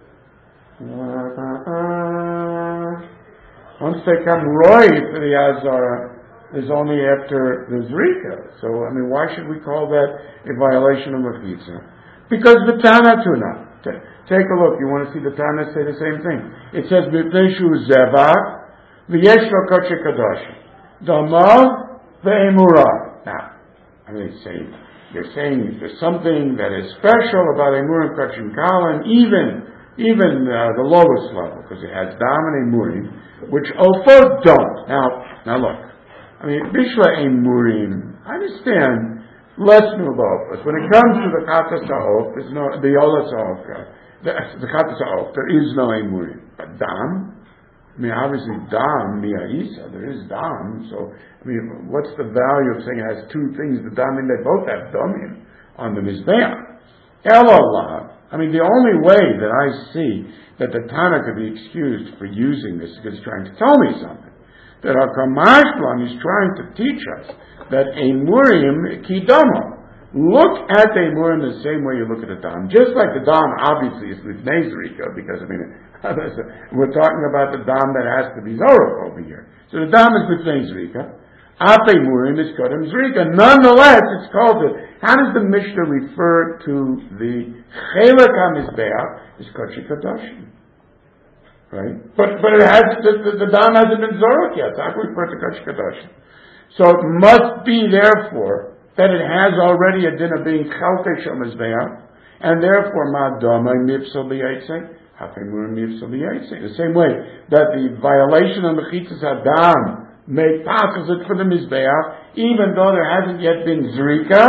Once they come roy for the Azara, is only after the Zrika. So, why should we call that a violation of Mechitza? Because the Tana Tuna. Take a look. You want to see the Tana say the same thing. It says, B'pnei Zevach, v'yesh lo kodesh kadosh. Damav ve'emurah. Now, they're saying there's something that is special about Emurim Kachim Kalan, even the lowest level, because it has Dam and Emurim, which Ofot don't. Now look. Bishla Emurim, I understand less Nubofas. When it comes to the Chatas Ha'of, there's no, the Olas Ha'of, the Chatas Ha'of, there is no Emurim. But Dam, obviously Dam, Mi'ahisa, there is Dam, so, what's the value of saying it has two things, the Dam, and they both have Damim on the Mizbeah? Elallah, the only way that I see that the Tana could be excused for using this is because he's trying to tell me something. That HaKamashlan is trying to teach us that Emurim Kidama. Look at the Emurim the same way you look at the Dam. Just like the Dam obviously is Lifnei Zrika, because we're talking about the Dam that has to be Zorah over here. So the Dam is Lifnei Zrika. Ap Emurim is Kodem Zrika. Nonetheless, it's called it. How does the Mishnah refer to the Chelek HaMizbeach? It's Kodesh Kadoshim. Right? But it has, the Dam hasn't been Zorot yet. How can we refer to Kodesh Kadoshim? So it must be, therefore, that it has already a din of being Chalkei Shel Mizbeach, and therefore, Ma Dama Nipsal B'Yaitse, Hafemur Nipsal B'Yaitse. The same way that the violation of Mechitzas Hadam may passes it for the Mizbeach, even though there hasn't yet been Zrika,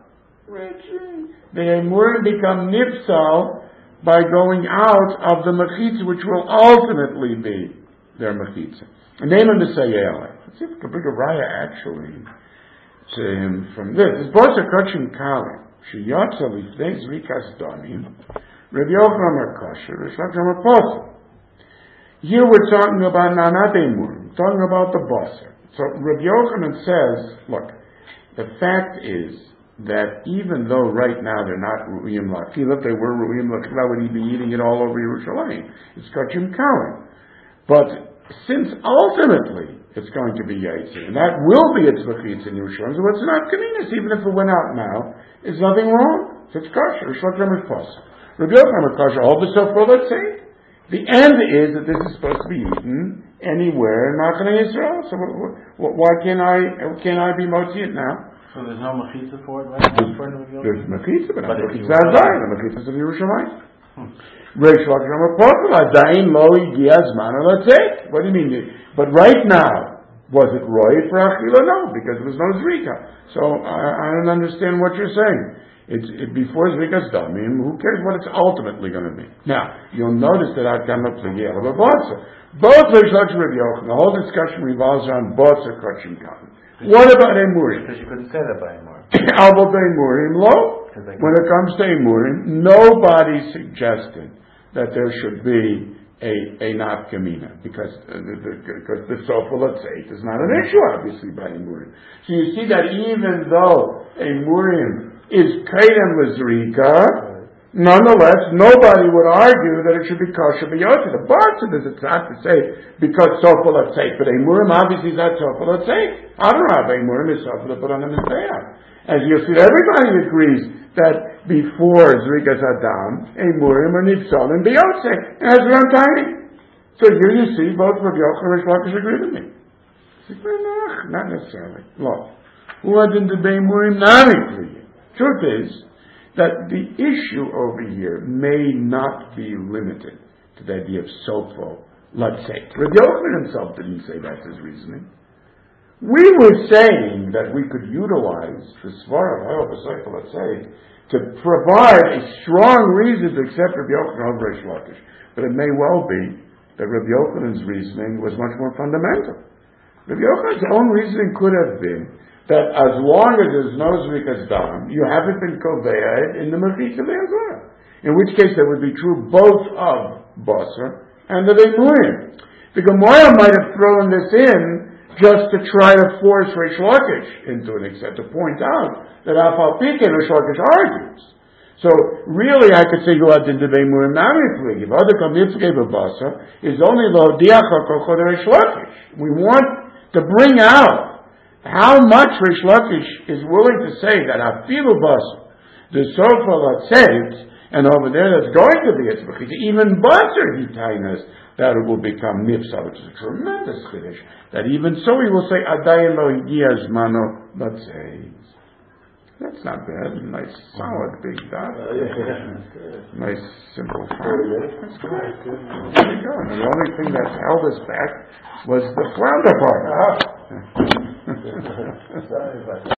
the Emurim become Nipsal by going out of the mechitza, which will ultimately be their mechitza. And name him the Sayele. Let's see if we can bring a raya actually to him from this. It's Bosa Kachim Kali. Sheyatza Lifnei Zrikas Damim. Rabbi Yochanan HaKosher. Rishacham HaPosel. Here we're talking about Nanat Emurim. Talking about the Bosa. So Rabbi Yochanan says, look, the fact is that even though right now they're not Ru'im L'Achila, if they were Ru'im L'Achila, would he be eating it all over Yerushalayim? It's Kachim Kalim. But since ultimately it's going to be Yaitse, and that will be its Mechitz in Yerushalayim, so it's not Kaminas, even if it went out now, there's nothing wrong. So it's Kosher. Rishlachim is Pasuk. Rabbi Yochanan is Kosher. All the stuff for, let's say. The end is that this is supposed to be eaten anywhere in Machane Yisrael. So why can't I be Motzi it now? So there's no mechitza for it, right? There's mechitza, but not mechitza Azai. The mechitza of Yerushalayim. Reish Lakish Amakosel Adain Lo Igi Azman Alatzek. What do you mean? But right now, was it Roy for Achila? No, because there was no Zrika. So I don't understand what you're saying. It's before Zrika's done. Who cares what it's ultimately going to be? Now, you'll notice that I've come up to the Yel of a Botza. Both Reish Lakish Rabbi Yochanan, the whole discussion revolves around Botza Kachim Kalim. What about Emurim? Because you couldn't say that by Emurim. About Emurim, lo. When it comes to Emurim, nobody suggested that there should be a nafkamina, because the sofa, let's say, is not an issue, obviously, by Emurim. So you see that even though Emurim is kaidem l'zrika, nonetheless, nobody would argue that it should be kosher b'yotze. The Bartz is it's not to say because sofa let's say, but Emurim obviously is not sofa let's say. I don't have Emurim is sofa to put on the Mizbeach. As you'll see, everybody agrees that before Zrikas Adam, Emurim are nifsal and b'yotze, and that's what I'm timing. So here you see both Rabbi Yochanan and Reish Lakish agree with me. Not necessarily. Look, who didn't debate Emurim? Not included. Truth is that the issue over here may not be limited to the idea of sofo, let's say. Rabbi Yochanan himself didn't say that's his reasoning. We were saying that we could utilize the Svara of Sofo, let's say, to provide a strong reason to accept Rabbi Yochanan over Reish Lakish. But it may well be that Rabbi Yochanan's reasoning was much more fundamental. Rabbi Yochanan's own reasoning could have been that as long as there's no Zrikas Dam, you haven't been Koveya in the Mechitza Be'azor. In which case that would be true both of Basar and of Emurim. The Gemara might have thrown this in just to try to force Reish Lakish into an extent, to point out that Afal Pikein Reish Lakish argues. So really I could say go out into Emurim Namifli. If other Kamifke B'Basar is only the Diacha Kochod Reish Lakish. We want to bring out how much Reish Lakish is willing to say that Afilu Basar, the Sofa Latzeit, and over there that's going to be a tzvachita, even Basar Hitainas, that it will become Nipsa, which is a tremendous chiddush. That even so he will say, Adayin lo higia zmano latzeit. That's not bad. Nice, solid, big dot. Nice, simple. That's good. There you go. And the only thing that held us back was the flounder part.